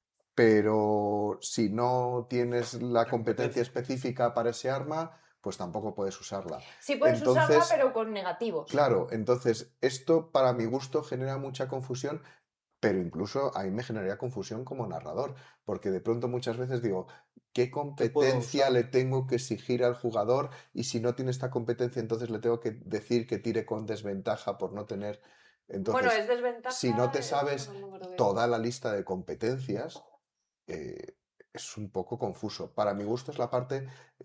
pero si no tienes la competencia específica para ese arma, pues tampoco puedes usarla. Sí puedes usarla, Entonces, pero con negativos. claro, entonces esto para mi gusto genera mucha confusión, pero incluso a mí me generaría confusión como narrador, porque de pronto muchas veces digo, ¿qué competencia usar? le tengo que exigir al jugador? Y si no tiene esta competencia, entonces le tengo que decir que tire con desventaja por no tener... Bueno, Entonces, es desventaja. si no te eso sabes no me acuerdo bien. toda la lista de competencias, es un poco confuso. Para mi gusto es la parte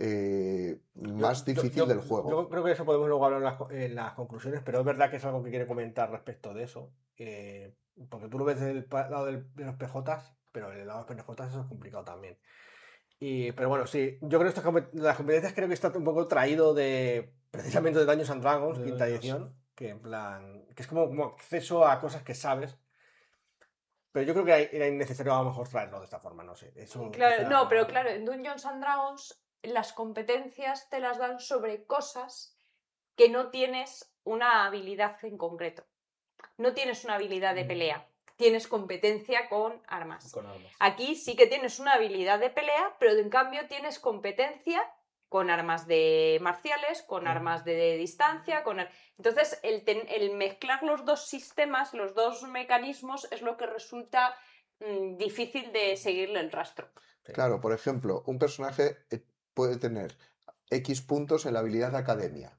más difícil del juego. Yo creo que eso podemos luego hablar en las conclusiones, pero es verdad que es algo que quiero comentar respecto de eso. Porque tú lo ves del lado de los PJs, pero el lado de los PJs eso es complicado también. Pero bueno, sí, yo creo que las competencias creo que está un poco traído precisamente de Dungeons and Dragons, De quinta Dungeons. edición, que en plan, que es como acceso a cosas que sabes. Pero yo creo que era innecesario a lo mejor traerlo de esta forma, no sé. Eso Claro, quizá- no, pero claro, en Dungeons and Dragons las competencias te las dan sobre cosas que no tienes una habilidad en concreto. No tienes una habilidad de pelea, tienes competencia con armas. Con armas. Aquí sí que tienes una habilidad de pelea, pero en cambio tienes competencia con armas de marciales, con armas de distancia, entonces el mezclar los dos sistemas, los dos mecanismos es lo que resulta difícil de seguirle el rastro. Claro, por ejemplo, un personaje puede tener X puntos en la habilidad de academia,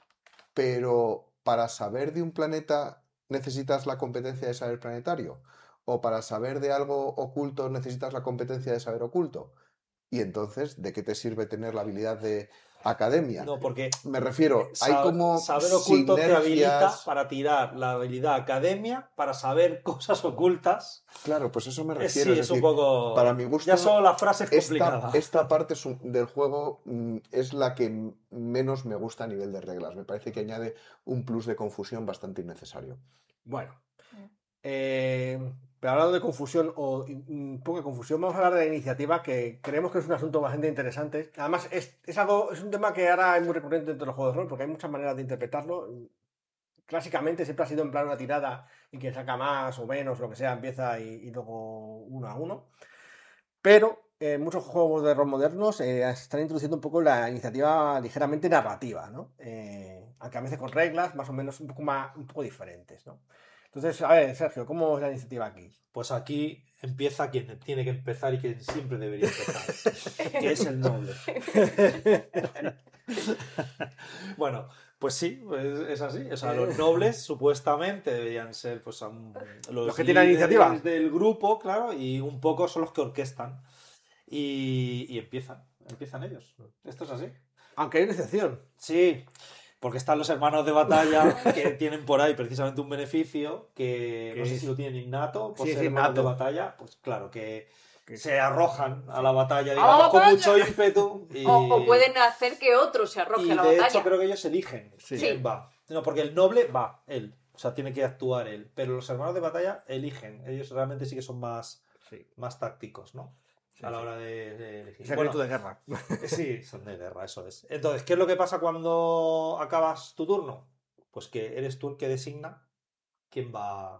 pero para saber de un planeta necesitas la competencia de saber planetario, o para saber de algo oculto necesitas la competencia de saber oculto. Y entonces, ¿de qué te sirve tener la habilidad de academia? No, porque Me refiero, hay como saber oculto te habilita sinergias. para tirar la habilidad academia para saber cosas ocultas. Claro, pues eso me Sí, refiero. es es un decir, poco. para mi gusto, Ya solo la frase es complicada. esta parte del juego es la que menos me gusta a nivel de reglas. Me parece que añade un plus de confusión bastante innecesario. Bueno. Pero hablando de confusión o un poco de confusión, vamos a hablar de la iniciativa, que creemos que es un asunto bastante interesante. Además, es un tema que ahora es muy recurrente entre los juegos de rol, porque hay muchas maneras de interpretarlo. Clásicamente siempre ha sido en plan una tirada y quien saca más o menos, lo que sea, empieza y luego uno a uno. Pero muchos juegos de rol modernos están introduciendo un poco la iniciativa ligeramente narrativa, ¿no? Aunque a veces con reglas más o menos un poco diferentes, ¿no? Entonces, a ver, Sergio, ¿cómo es la iniciativa aquí? Pues aquí empieza quien tiene que empezar y quien siempre debería empezar, que es el noble. Bueno, pues sí, pues es así. O sea, los nobles supuestamente deberían ser pues, los que tienen iniciativa del grupo, claro, y un poco son los que orquestan. Y empiezan ellos. Esto es así. Aunque hay una excepción. Sí, porque están los hermanos de batalla que tienen por ahí precisamente un beneficio que no sé si lo tienen innato por ser hermanos de batalla, pues claro, que se arrojan a la batalla, digamos, con mucho ímpetu. O pueden hacer que otro se arroje a la batalla. Y de hecho creo que ellos eligen quién va. No, porque el noble va, él. O sea, tiene que actuar él. Pero los hermanos de batalla eligen. Ellos realmente sí que son más Sí. tácticos, ¿no? Sí, a la sí. hora de elegir. Secreto de guerra. Sí, son de guerra, eso es. Entonces, ¿qué es lo que pasa cuando acabas tu turno? Pues que eres tú el que designa quién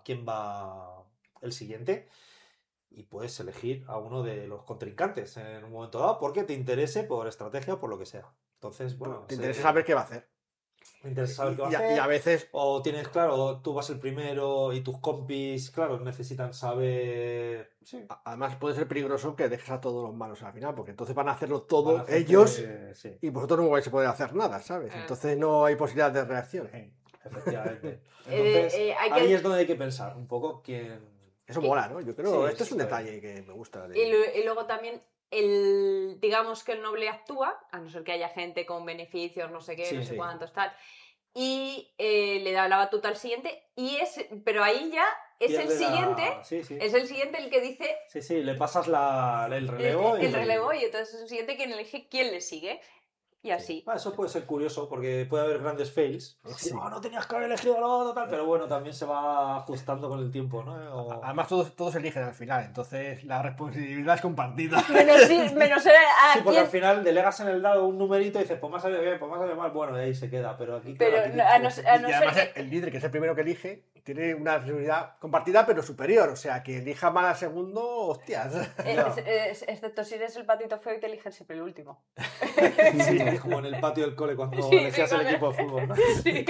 va el siguiente y puedes elegir a uno de los contrincantes en un momento dado porque te interese por estrategia o por lo que sea. Entonces, bueno, Te interesa saber qué va a hacer. te interesa saber qué va a Y hacer. a veces O tienes, claro, tú vas el primero y tus compis, claro, necesitan saber. Sí. además puede ser peligroso que dejes a todos los malos al final, porque entonces van a hacerlo Van todo a hacerte- ellos Sí, y vosotros no vais a poder hacer nada, ¿sabes? Entonces no hay posibilidad de reacción. efectivamente. Entonces, hay ahí que- es donde hay que pensar un poco quién. Eso mola, ¿no? Yo creo Sí, este es un está detalle que me gusta. Y luego también, digamos que el noble actúa, a no ser que haya gente con beneficios, no sé qué, Sí, no sé sí. cuántos, tal, y le da la batuta al siguiente, pero ahí ya es el Pierde siguiente, Sí, sí. es el siguiente el que dice Sí, sí, le pasas el relevo el relevo, y entonces es el siguiente quien elige quién le sigue, y así. Eso puede ser curioso porque puede haber grandes fails. Sí. No tenías que haber elegido al otro, tal. Pero bueno, también se va ajustando con el tiempo, ¿no? Además todos eligen al final, entonces la responsabilidad es compartida. Menos a Sí, porque al quién. final delegas en el dado un numerito y dices, pues me ha salido bien, pues me ha salido mal. Bueno, y ahí se queda. Pero aquí, Pero claro, aquí a no tienes ser- que- a Y no además ser que- el líder, que es el primero que elige, tiene una responsabilidad compartida pero superior. O sea, que elija mal al segundo, hostias. excepto si eres el patito feo y te eligen siempre el último. Sí, como en el patio del cole cuando Sí, elegías sí, el con equipo de fútbol, ¿no? Sí.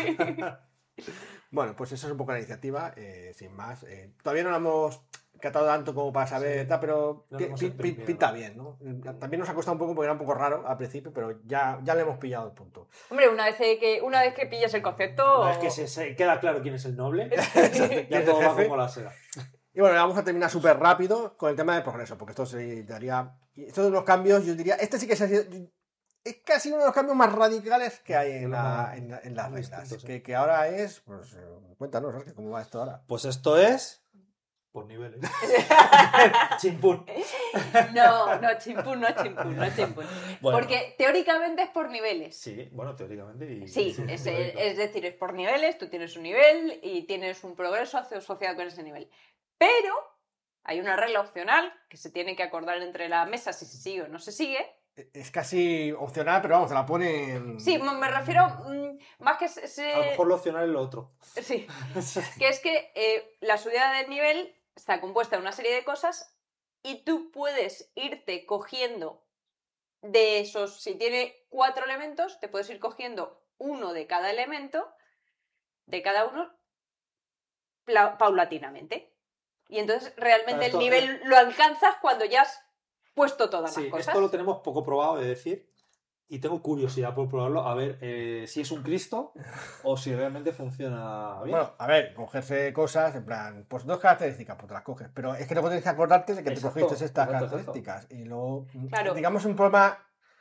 Bueno, pues eso es un poco la iniciativa, sin más. Todavía no la hemos catado tanto como para saber, Sí. tal, pero No lo hemos exprimido, pinta ¿no? bien, ¿no? También nos ha costado un poco porque era un poco raro al principio, pero ya le hemos pillado el punto. Hombre, una vez que pillas el concepto. Una vez que se queda claro quién es el noble, ¿Quién ya es todo el va jefe? como la seda. Y bueno, vamos a terminar súper rápido con el tema de progreso, porque esto se daría. Estos son unos cambios, yo diría. Este sí que es casi uno de los cambios más radicales que hay en las muy reglas. distintos, sí. Que ahora es. Pues cuéntanos, Oscar, ¿cómo va esto ahora? Pues esto es por niveles. Chimpún. No, chimpún. Bueno. Porque teóricamente es por niveles. Sí, bueno, teóricamente. Sí, es decir, es por niveles, tú tienes un nivel y tienes un progreso asociado con ese nivel. Pero hay una regla opcional que se tiene que acordar entre la mesa si se sigue o no se sigue. Es casi opcional, pero vamos, te la ponen. Sí, me refiero más que A lo mejor lo opcional es lo otro. Sí, que es que la subida del nivel está compuesta de una serie de cosas y tú puedes irte cogiendo de esos, si tiene 4 elementos, te puedes ir cogiendo uno de cada elemento, de cada uno, paulatinamente. Y entonces realmente Esto, el nivel lo alcanzas cuando ya has puesto todas Sí, las cosas. esto lo tenemos poco probado, de decir. Y tengo curiosidad por probarlo, a ver si es un Cristo o si realmente funciona bien. Bueno, a ver, cogerse cosas, en plan, pues 2 características, pues te las coges. Pero es que luego tienes que acordarte de que Exacto, te cogiste estas exacto, características. Y luego, Claro. digamos, un problema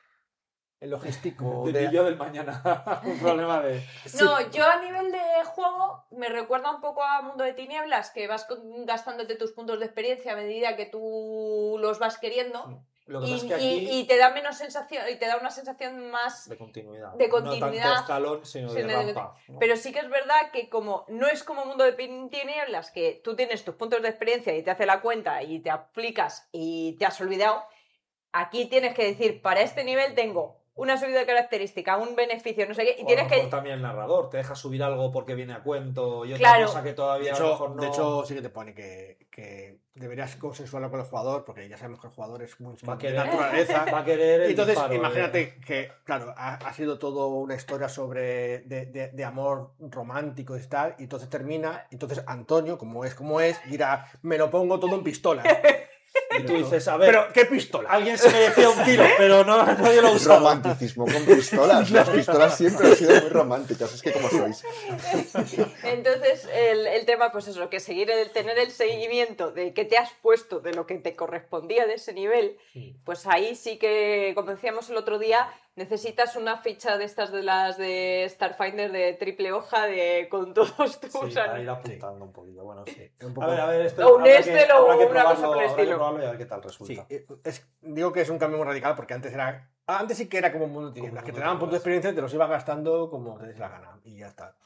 logístico. de yo del mañana. Un problema de. No, yo a nivel de juego me recuerda un poco a Mundo de Tinieblas, que vas gastándote tus puntos de experiencia a medida que tú los vas queriendo. Lo que pasa es que aquí. Y te da menos sensación, y te da una sensación más De continuidad. de No continuidad, tanto escalón, sino de sino de- rampa. ¿no? Pero sí que es verdad que como no es como Mundo de Tinieblas, que tú tienes tus puntos de experiencia y te hace la cuenta y te aplicas y te has olvidado, aquí tienes que decir, para este nivel tengo una subida de característica, un beneficio, no sé qué, y O a tienes lo mejor que... también el narrador te deja subir algo porque viene a cuento y otra Claro. cosa que todavía De a lo mejor no. hecho, sí que te pone que deberías consensuarlo con el jugador, porque ya sabemos que el jugador es muy Va a de querer- naturaleza. va a querer el Entonces, disparo, imagínate que, claro, ha sido todo una historia sobre de amor romántico y tal, y entonces termina, entonces Antonio, como es, dirá, me lo pongo todo en pistola. Y tú dices, a ver, Pero, ¿qué pistola? alguien se merecía un tiro, pero no, nadie lo usaba. Romanticismo con pistolas. Las pistolas siempre han sido muy románticas. Es que como sois. Entonces, el tema, pues eso, que tener el seguimiento de que te has puesto de lo que te correspondía de ese nivel, pues ahí sí que, como decíamos el otro día, necesitas una ficha de estas de las de Starfinder de triple hoja con todos tus... Sí, para ir apuntando un poquito. Bueno, sí. Un poco- A ver, esto O un habrá Excel o habrá que una cosa probarlo, por el habrá que estilo. probarlo y a ver qué tal Sí, resulta. digo que es un cambio muy radical porque antes sí que era como un mundo de tinieblas, Como que te Mundo daban de puntos de Tinieblas. experiencia y te los ibas gastando como te des la gana y ya está.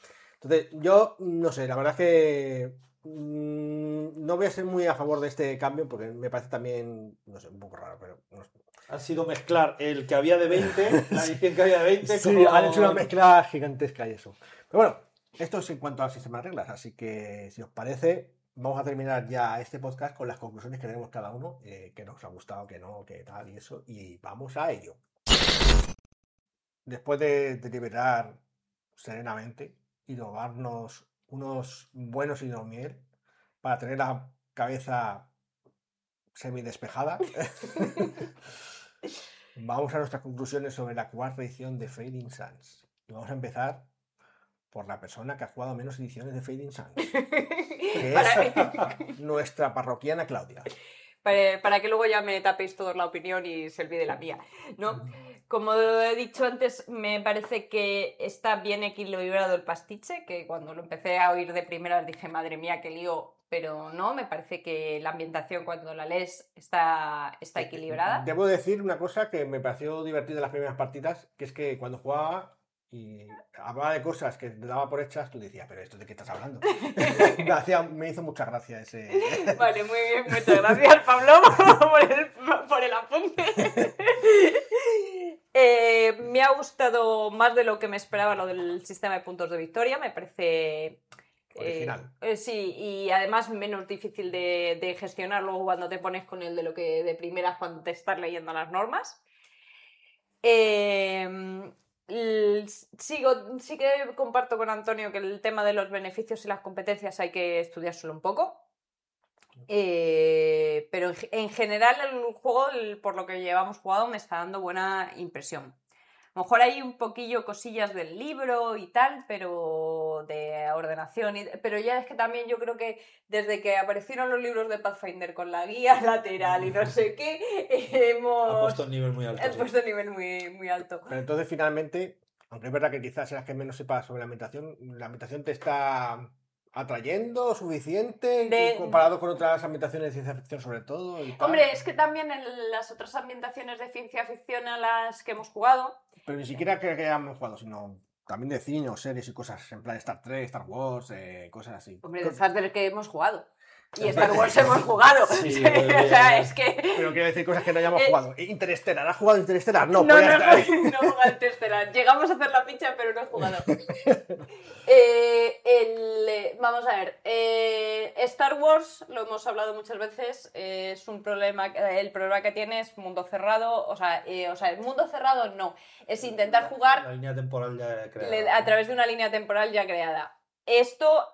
Entonces, yo no sé, la verdad es que no voy a ser muy a favor de este cambio porque me parece también, no sé, un poco raro, pero no sé. Ha sido mezclar el que había de 20, la edición que había de 20 Sí, con... han hecho una mezcla gigantesca y eso. Pero bueno, esto es en cuanto al sistema de reglas, así que si os parece, vamos a terminar ya este podcast con las conclusiones que tenemos cada uno, que nos ha gustado, que no, que tal y eso, y vamos a ello. Después de deliberar serenamente y tomarnos unos buenos hidromiel para tener la cabeza semidespejada, vamos a nuestras conclusiones sobre la cuarta edición de Fading Suns. Y vamos a empezar por la persona que ha jugado menos ediciones de Fading Suns, que es nuestra parroquiana Claudia. Para que luego ya me tapéis todos la opinión y se olvide la mía, ¿no? Como he dicho antes, me parece que está bien equilibrado el pastiche, que cuando lo empecé a oír de primeras dije, madre mía, qué lío, pero no, me parece que la ambientación cuando la lees está equilibrada. Debo decir una cosa que me pareció divertida en las primeras partidas, que es que cuando jugaba y hablaba de cosas que te daba por hechas, tú decías, pero ¿esto de qué estás hablando? Me hizo mucha gracia ese... Vale, muy bien, muchas gracias, Pablo, por el apunte. Me ha gustado más de lo que me esperaba lo del sistema de puntos de victoria, me parece... original. Sí, y además menos difícil de gestionar luego cuando te pones con el de lo que de primeras cuando te estás leyendo las normas. Sí que comparto con Antonio que el tema de los beneficios y las competencias hay que estudiárselo un poco. Pero en general el juego, por lo que llevamos jugado, me está dando buena impresión. A lo mejor hay un poquillo cosillas del libro y tal, pero de ordenación. Pero ya es que también yo creo que desde que aparecieron los libros de Pathfinder con la guía lateral y no sé qué, Ha puesto un nivel muy alto. Ha puesto un nivel muy, muy alto. Pero entonces finalmente, aunque es verdad que quizás seas que menos sepas sobre la ambientación te está atrayendo suficiente comparado con otras ambientaciones de ciencia ficción sobre todo y tal. Hombre, es que también en las otras ambientaciones de ciencia ficción a las que hemos jugado... Pero ni siquiera que hayamos jugado, sino también de cine o series y cosas en plan Star Trek, Star Wars, cosas así. Hombre, de Star Trek que hemos jugado. Y Star Wars hemos jugado. Sí, o sea, es que... Pero quiero decir cosas que no hayamos jugado. ¿Interestelar? ¿Has jugado Interestelar? No, no, pues ya no, está. no he jugado Interestelar. Llegamos a hacer la ficha, pero no he jugado. Vamos a ver. Star Wars, lo hemos hablado muchas veces, es un problema. El problema que tiene es mundo cerrado. O sea, el mundo cerrado no. Es intentar jugar La línea temporal ya creada. a través de una línea temporal ya creada. Esto...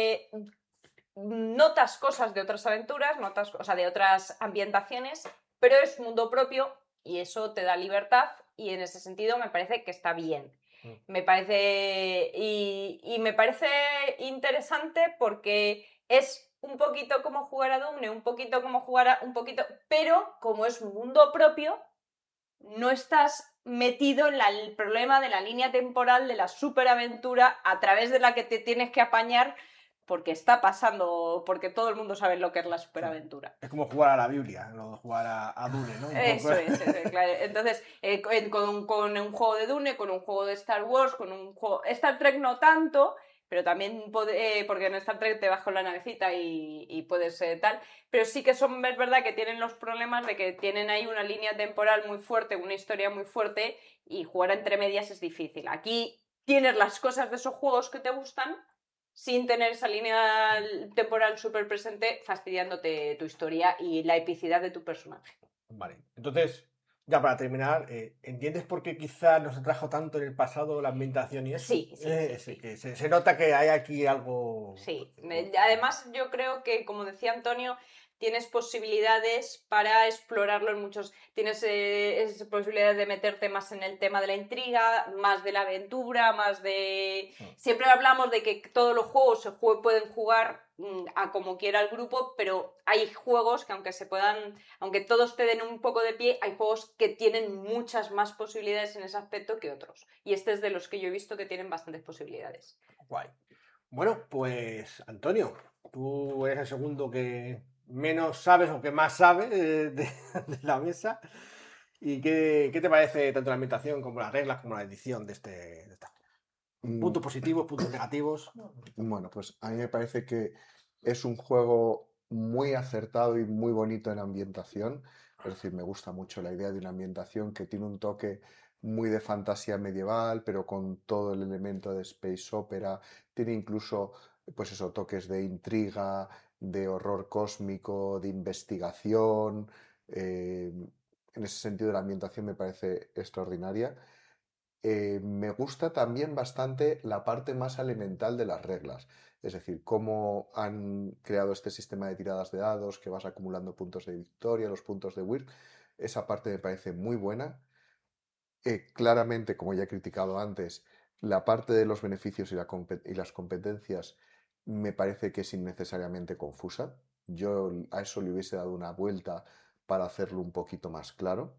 notas cosas de otras aventuras, o sea, de otras ambientaciones, pero es mundo propio y eso te da libertad y en ese sentido me parece que está bien. Me parece... Y me parece interesante porque es un poquito como jugar a Dune, un poquito como jugar a... un poquito... Pero como es mundo propio, no estás metido en el problema de la línea temporal de la superaventura a través de la que te tienes que apañar porque está pasando, porque todo el mundo sabe lo que es la superaventura. Es como jugar a la Biblia, no jugar a Dune, ¿no? Eso es, claro. Entonces, con un juego de Dune, con un juego de Star Wars, con un juego... Star Trek no tanto, pero también porque en Star Trek te vas con la navecita y puedes tal, pero sí que es verdad que tienen los problemas de que tienen ahí una línea temporal muy fuerte, una historia muy fuerte y jugar entre medias es difícil. Aquí tienes las cosas de esos juegos que te gustan sin tener esa línea temporal súper presente fastidiándote tu historia y la epicidad de tu personaje. Vale, entonces, ya para terminar, ¿entiendes por qué quizá nos atrajo tanto en el pasado la ambientación y eso? Sí. Que se nota que hay aquí algo... Sí, además yo creo que, como decía Antonio, tienes posibilidades para explorarlo en muchos... Tienes posibilidades de meterte más en el tema de la intriga, más de la aventura, más de... Siempre hablamos de que todos los juegos se pueden jugar a como quiera el grupo, pero hay juegos que aunque todos te den un poco de pie, hay juegos que tienen muchas más posibilidades en ese aspecto que otros. Y este es de los que yo he visto que tienen bastantes posibilidades. Guay. Bueno, pues Antonio, tú eres el segundo que menos sabes o que más sabe de la mesa. ¿Y qué te parece tanto la ambientación como las reglas como la edición de esta? Puntos positivos, puntos negativos. Bueno, pues a mí me parece que es un juego muy acertado y muy bonito en ambientación. Es decir, me gusta mucho la idea de una ambientación que tiene un toque muy de fantasía medieval, pero con todo el elemento de space opera. Tiene incluso, pues eso, toques de intriga, de horror cósmico, de investigación. En ese sentido, la ambientación me parece extraordinaria. Me gusta también bastante la parte más elemental de las reglas, es decir, cómo han creado este sistema de tiradas de dados que vas acumulando puntos de victoria, los puntos de WIR. Esa parte me parece muy buena. Claramente, como ya he criticado antes, la parte de los beneficios y las competencias me parece que es innecesariamente confusa. Yo a eso le hubiese dado una vuelta para hacerlo un poquito más claro.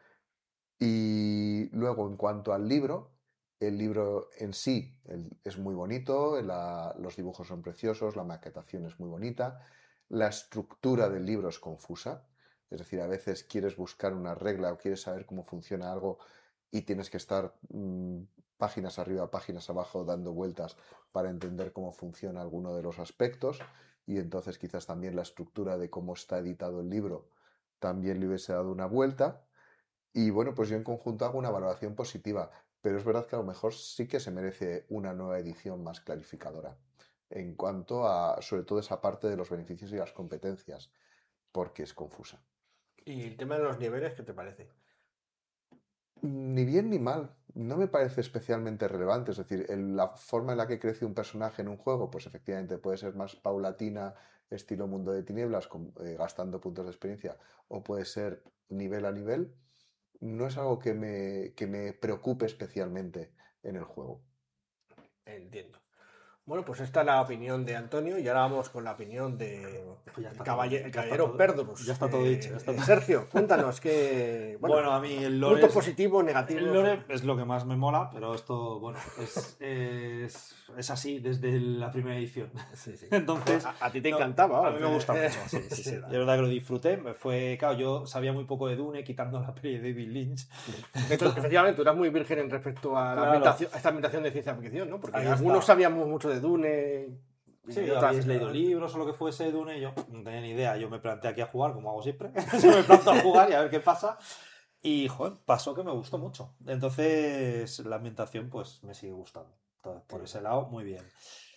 Y luego, en cuanto al libro, el libro en sí es muy bonito, los dibujos son preciosos, la maquetación es muy bonita, la estructura del libro es confusa, es decir, a veces quieres buscar una regla o quieres saber cómo funciona algo y tienes que estar páginas arriba, páginas abajo, dando vueltas para entender cómo funciona alguno de los aspectos, y entonces quizás también la estructura de cómo está editado el libro también le hubiese dado una vuelta. Y bueno, pues yo en conjunto hago una valoración positiva, pero es verdad que a lo mejor sí que se merece una nueva edición más clarificadora en cuanto a, sobre todo, esa parte de los beneficios y las competencias, porque es confusa. Y el tema de los niveles, ¿qué te parece? Ni bien ni mal, no me parece especialmente relevante, es decir, la forma en la que crece un personaje en un juego, pues efectivamente puede ser más paulatina, estilo Mundo de Tinieblas, gastando puntos de experiencia, o puede ser nivel a nivel. No es algo que me preocupe especialmente en el juego. Entiendo. Bueno, pues esta es la opinión de Antonio y ahora vamos con la opinión de Pues ya el está caballero, todo, ya está caballero todo, Perdrus. ya está todo dicho. Ya está todo. Sergio, cuéntanos que, Bueno, a mí el lore puntos positivos, el negativos. lore es lo que más me mola, pero esto, bueno, es así desde la primera edición. Sí, sí. Entonces, A ti te no, encantaba. a mí me gusta mucho, sí, sí, sí. vale. De verdad que lo disfruté. Claro, yo sabía muy poco de Dune, quitando la peli de David Lynch. Efectivamente, tú eras muy virgen en respecto a, Claro. a esta ambientación de ciencia ficción, ¿no? Porque Ahí algunos está. sabíamos mucho de Dune. Sí, otras, habéis leído libros o lo que fuese de Dune, y yo no tenía ni idea. Yo me planteé aquí a jugar, como hago siempre. Yo me planto a jugar y a ver qué pasa. Y, joder, pasó que me gustó mucho. Entonces, la ambientación, pues, me sigue gustando. Entonces, por ese lado, muy bien.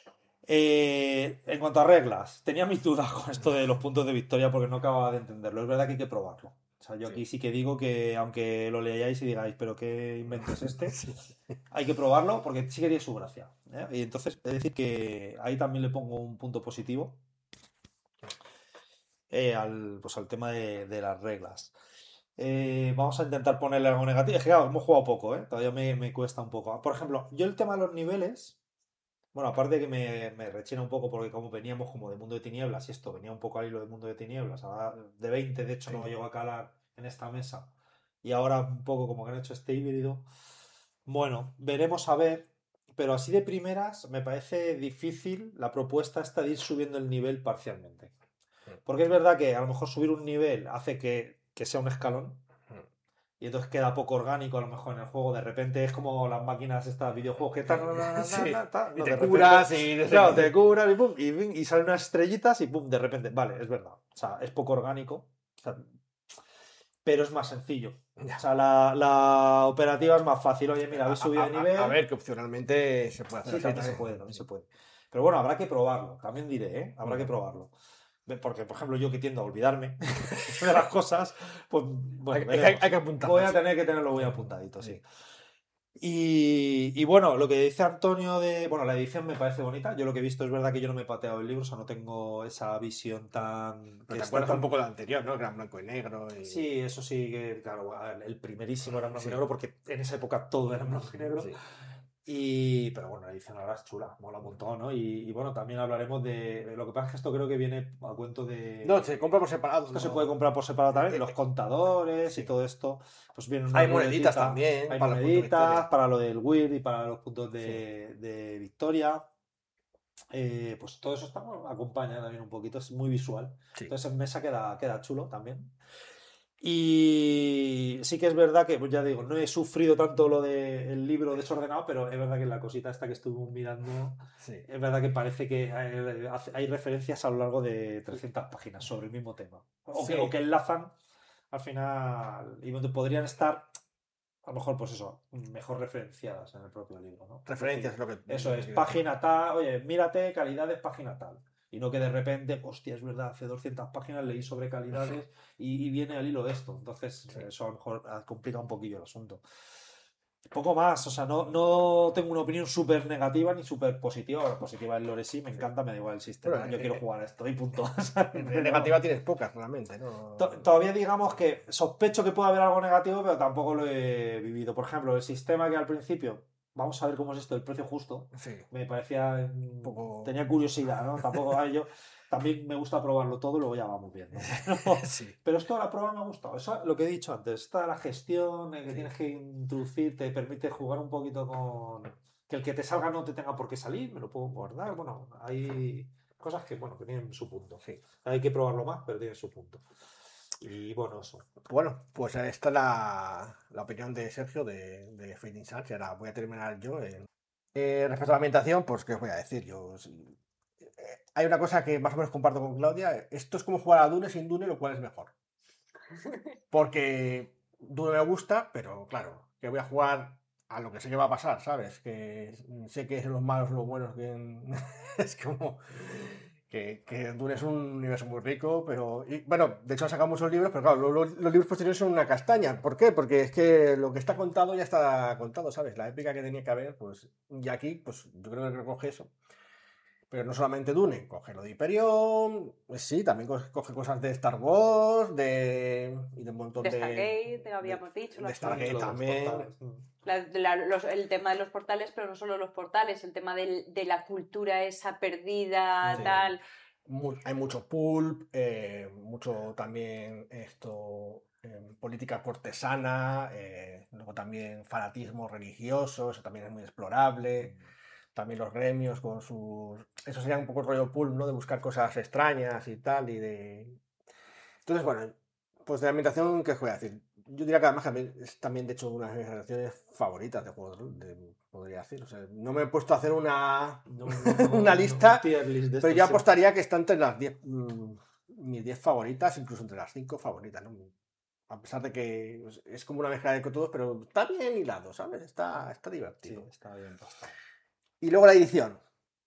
En cuanto a reglas, tenía mis dudas con esto de los puntos de victoria porque no acababa de entenderlo. Es verdad que hay que probarlo. O sea, yo aquí sí que digo que, aunque lo leáis y digáis, pero qué invento es este, hay que probarlo porque sí que tiene su gracia. ¿eh? Y entonces, es decir, que ahí también le pongo un punto positivo pues al tema de las reglas. Vamos a intentar ponerle algo negativo. Es que claro, hemos jugado poco, ¿eh? Todavía me cuesta un poco. Por ejemplo, yo el tema de los niveles, bueno, aparte de que me rechina un poco porque como veníamos como de Mundo de Tinieblas y esto venía un poco al hilo de Mundo de Tinieblas, ahora de 20 de hecho no llegó a calar en esta mesa y ahora un poco como que han hecho este híbrido. Bueno, veremos a ver, pero así de primeras me parece difícil la propuesta esta de ir subiendo el nivel parcialmente. Porque es verdad que a lo mejor subir un nivel hace que sea un escalón y entonces queda poco orgánico a lo mejor en el juego. De repente es como las máquinas estas videojuegos que Sí. no, te de curas repente, y... claro, te curas y pum, y salen unas estrellitas y pum, de repente, vale, es verdad. O sea, es poco orgánico, o sea, pero es más sencillo. O sea, la operativa es más fácil. Oye, mira, habéis subido de nivel. A ver, que opcionalmente se puede hacer. Sí, también se puede, también se puede. Pero bueno, habrá que probarlo, también diré, ¿eh? Habrá que probarlo. Porque, por ejemplo, yo que tiendo a olvidarme de las cosas, pues bueno, hay que apuntarlo. voy a tener que tenerlo muy apuntadito, sí. Y bueno, lo que dice Antonio de... Bueno, la edición me parece bonita. Yo lo que he visto es verdad que yo no me he pateado el libro, o sea, no tengo esa visión tan... Pero te acuerdas un poco de la anterior, ¿no? Que era en blanco y negro. Y... Sí, eso sí, que claro, el primerísimo era en blanco y negro porque en esa época todo era en blanco y negro. Sí. Pero bueno, la edición ahora es chula, mola un montón, ¿no? Y bueno, también hablaremos de... Lo que pasa es que esto creo que viene a cuento de... No, se compra por separado. Esto se puede comprar por separado también, los contadores y todo esto. Pues vienen hay moneditas también. Hay para moneditas para lo del WIR y para los puntos de victoria. Pues todo eso acompaña también un poquito, es muy visual. Sí. Entonces en mesa queda chulo también. Y sí que es verdad que, pues ya digo, no he sufrido tanto lo del libro desordenado, pero es verdad que la cosita esta que estuve mirando, Sí. es verdad que parece que hay referencias a lo largo de 300 páginas sobre el mismo tema. Sí. O que enlazan al final y donde podrían estar, a lo mejor, pues eso, mejor referenciadas en el propio libro, ¿no? Referencias Es decir, es lo que... eso es, quiero decir. página tal, oye, mírate calidades, página tal. Y no que de repente, hostia, es verdad, hace 200 páginas leí sobre calidades y viene al hilo de esto. Entonces, Sí. eso a lo mejor complica un poquillo el asunto. Poco más, o sea, no tengo una opinión súper negativa ni súper positiva. Bueno, positiva el lore sí, me encanta, me da igual el sistema. Bueno, yo quiero jugar a esto y punto. En Pero negativa tienes pocas, realmente, ¿no? todavía digamos que sospecho que puede haber algo negativo, pero tampoco lo he vivido. Por ejemplo, el sistema que al principio, vamos a ver cómo es esto, el precio justo, Sí. me parecía, Un poco... tenía curiosidad, ¿no? Tampoco a ello. También me gusta probarlo todo, luego ya vamos viendo. Pero, Sí. pero esto de la prueba me ha gustado. Eso lo que he dicho antes, esta la gestión, que Sí. tienes que introducir, te permite jugar un poquito con... Que el que te salga no te tenga por qué salir, me lo puedo guardar. Bueno, hay cosas que, bueno, que tienen su punto. Sí. Hay que probarlo más, pero tiene su punto. Y bueno, eso. Bueno, pues esta es la opinión de Sergio de Fading Suns. Y ahora voy a terminar yo. Respecto a la ambientación, pues, ¿qué os voy a decir? Hay una cosa que más o menos comparto con Claudia. Esto es como jugar a Dune sin Dune, lo cual es mejor. Porque Dune me gusta, pero claro, que voy a jugar a lo que sé que va a pasar, ¿sabes? Que sé que son los malos, los buenos, que es como que Dune es un universo muy rico, pero bueno, de hecho han sacado muchos libros, pero claro, los libros posteriores son una castaña. ¿Por qué? Porque es que lo que está contado ya está contado, ¿sabes? La épica que tenía que haber, pues, y aquí, pues yo creo que recoge eso. Pero no solamente Dune, coge lo de Hyperion, pues sí, también coge cosas de Star Wars, y de un montón De Stargate, te habíamos dicho. de Stargate Los también. portales. El tema de los portales, pero no solo los portales, el tema de la cultura esa perdida, Sí. tal. Hay mucho pulp, mucho también esto, política cortesana, luego también fanatismo religioso, eso también es muy explorable. También los gremios con sus... Eso sería un poco el rollo pulp, ¿no? De buscar cosas extrañas y tal, y de... Entonces, bueno, pues de la ambientación, ¿qué os voy a decir? Yo diría que además es también, de hecho, una de mis ambientaciones favoritas de juegos de rol, podría decir. O sea, no me he puesto a hacer una lista, un tier list de pero estos, yo sí. apostaría que está entre las 10, mis 10 favoritas, incluso entre las 5 favoritas, ¿no? A pesar de que es como una mezcla de todos, pero está bien hilado, ¿sabes? Está Sí, divertido. está bien pasado. Y luego la edición.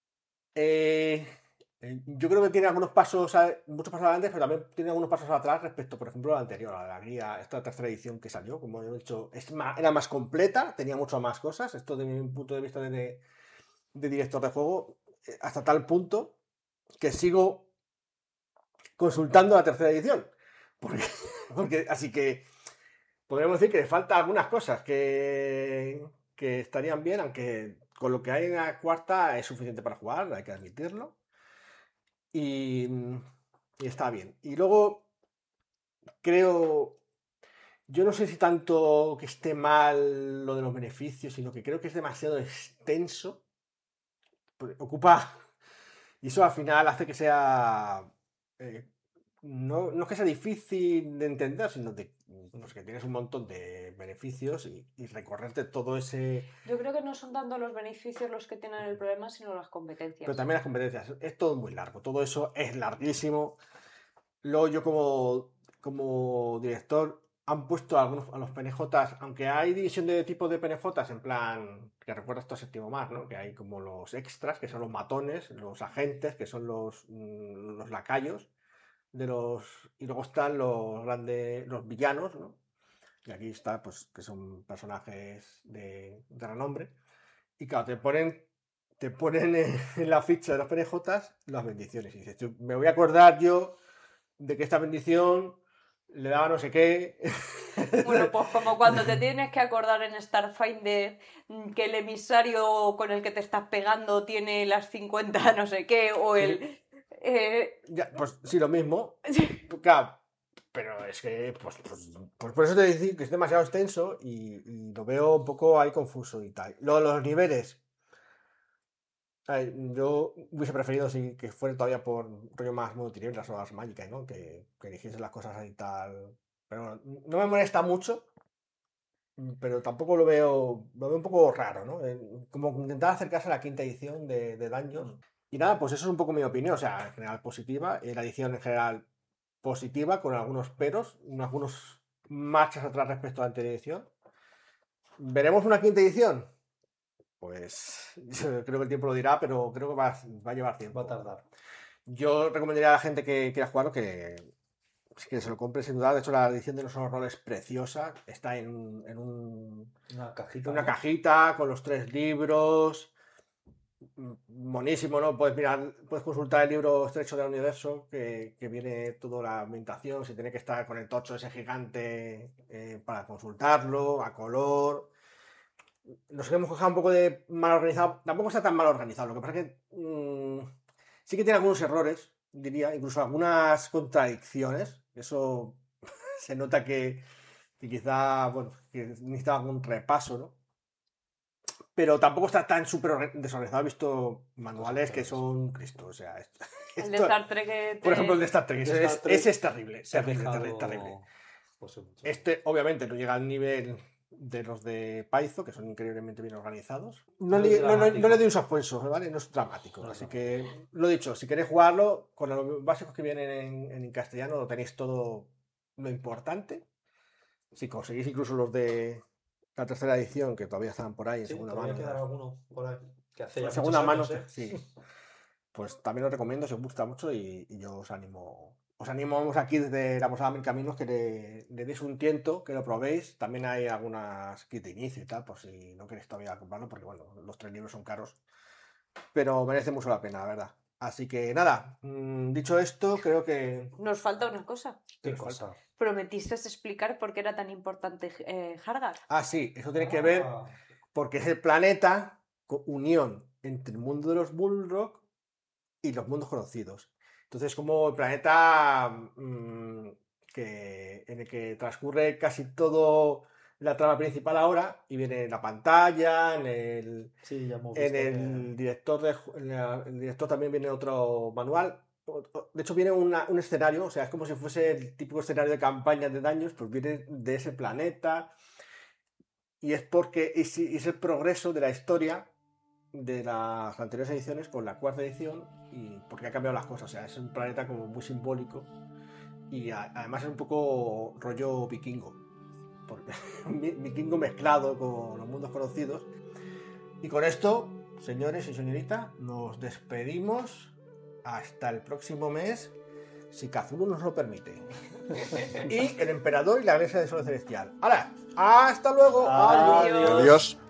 Yo creo que tiene algunos pasos, muchos pasos adelante, pero también tiene algunos pasos atrás respecto, por ejemplo, a la anterior, a la guía, esta tercera edición que salió, como he dicho, era más completa, tenía mucho más cosas. Esto, de mi punto de vista de director de juego, hasta tal punto que sigo consultando la tercera edición. Así que podríamos decir que le falta algunas cosas que estarían bien, aunque con lo que hay en la cuarta es suficiente para jugar, hay que admitirlo. Y está bien. Y luego creo, yo no sé si tanto que esté mal lo de los beneficios, sino que creo que es demasiado extenso. Ocupa, y eso al final hace que sea, no es que sea difícil de entender, sino pues que tienes un montón de beneficios y recorrerte todo ese... Yo creo que no son tanto los beneficios los que tienen el problema, sino las competencias. Pero también las competencias. Es todo muy largo. Todo eso es larguísimo. Luego yo como director han puesto a los PNJs, aunque hay división de tipos de PNJs, en plan, que recuerda esto a Séptimo Mar, ¿no? Que hay como los extras, que son los matones, los agentes, que son los lacayos, y luego están los grandes, los villanos, ¿no? Y aquí está, pues, que son personajes de renombre. Y claro, te ponen en la ficha de los PNJs las bendiciones. Y dices, me voy a acordar yo de que esta bendición le daba no sé qué. Bueno, pues como cuando te tienes que acordar en Starfinder que el emisario con el que te estás pegando tiene las 50 no sé qué, o el... Ya, pues sí, lo mismo. Claro, pero es que, pues por eso te decía que es demasiado extenso y lo veo un poco ahí confuso y tal. Luego los niveles. Yo hubiese preferido que fuera todavía por rollo más modo tinieblas o las mágicas, ¿no? Que eligiese las cosas ahí tal. Pero bueno, no me molesta mucho, pero tampoco lo veo un poco raro, ¿no? Como intentar acercarse a la quinta edición de Dungeons. Y nada, pues eso es un poco mi opinión, o sea, en general positiva, la edición en general positiva, con algunos peros, algunos marchas atrás respecto a la anterior edición. ¿Veremos una quinta edición? Pues yo creo que el tiempo lo dirá, pero creo que va a llevar tiempo. Va a tardar. Yo recomendaría a la gente que quiera jugarlo que se lo compre sin duda. De hecho, la edición de los horrores es preciosa. Está en Una cajita. una ¿no? cajita con los 3 libros. Monísimo, ¿no? Puedes consultar el libro Estrecho del Universo, que viene toda la ambientación, si tiene que estar con el tocho ese gigante para consultarlo, a color. Nos hemos quejado un poco de mal organizado. Tampoco está tan mal organizado. Lo que pasa es que sí que tiene algunos errores, diría, incluso algunas contradicciones. Eso se nota que quizá, bueno, que necesita algún repaso, ¿no? Pero tampoco está tan súper desorganizado. He visto manuales que son Cristo, o sea... El de Star Trek. Por ejemplo, el de Star Trek. Ese es terrible. Se ha Terrible, dejado, terrible. pues, mucho. Este, obviamente, no llega al nivel de los de Paizo, que son increíblemente bien organizados. No No es le dramático. doy un suspenso, ¿vale? No es dramático. No es Así dramático. que, lo dicho, si queréis jugarlo, con los básicos que vienen en castellano, lo tenéis todo lo importante. Si conseguís incluso los de la tercera edición, que todavía están por ahí en Sí, segunda todavía mano. queda alguno por ahí. Que hace ya En segunda muchos mano, años, sí. Pues también os recomiendo si os gusta mucho y yo os animo. Os animamos aquí desde la Posada Mil Caminos que le deis un tiento, que lo probéis. También hay algunas kits de inicio y tal, por si no queréis todavía comprarlo, porque bueno, los 3 libros son caros. Pero merece mucho la pena, la verdad. Así que nada, dicho esto, creo que... Nos falta una cosa. Qué nos cosa. Prometiste explicar por qué era tan importante Hargar. Ah, sí, eso tiene que ver porque es el planeta unión entre el mundo de los Bullrock y los mundos conocidos. Entonces, como el planeta en el que transcurre casi todo la trama principal ahora, y viene en la pantalla, Sí, ya hemos en visto el director el director también viene otro manual. De hecho, viene un escenario, o sea, es como si fuese el típico escenario de campaña de daños, pues viene de ese planeta. Y es porque es el progreso de la historia de las anteriores ediciones con la cuarta edición y porque ha cambiado las cosas. O sea, es un planeta como muy simbólico y además es un poco rollo vikingo. Vikingo mezclado con los mundos conocidos. Y con esto, señores y señoritas, nos despedimos hasta el próximo mes, si Cthulhu nos lo permite. Y el emperador y la iglesia del sol celestial. ¡Hala! ¡Hasta luego! Adiós. Adiós.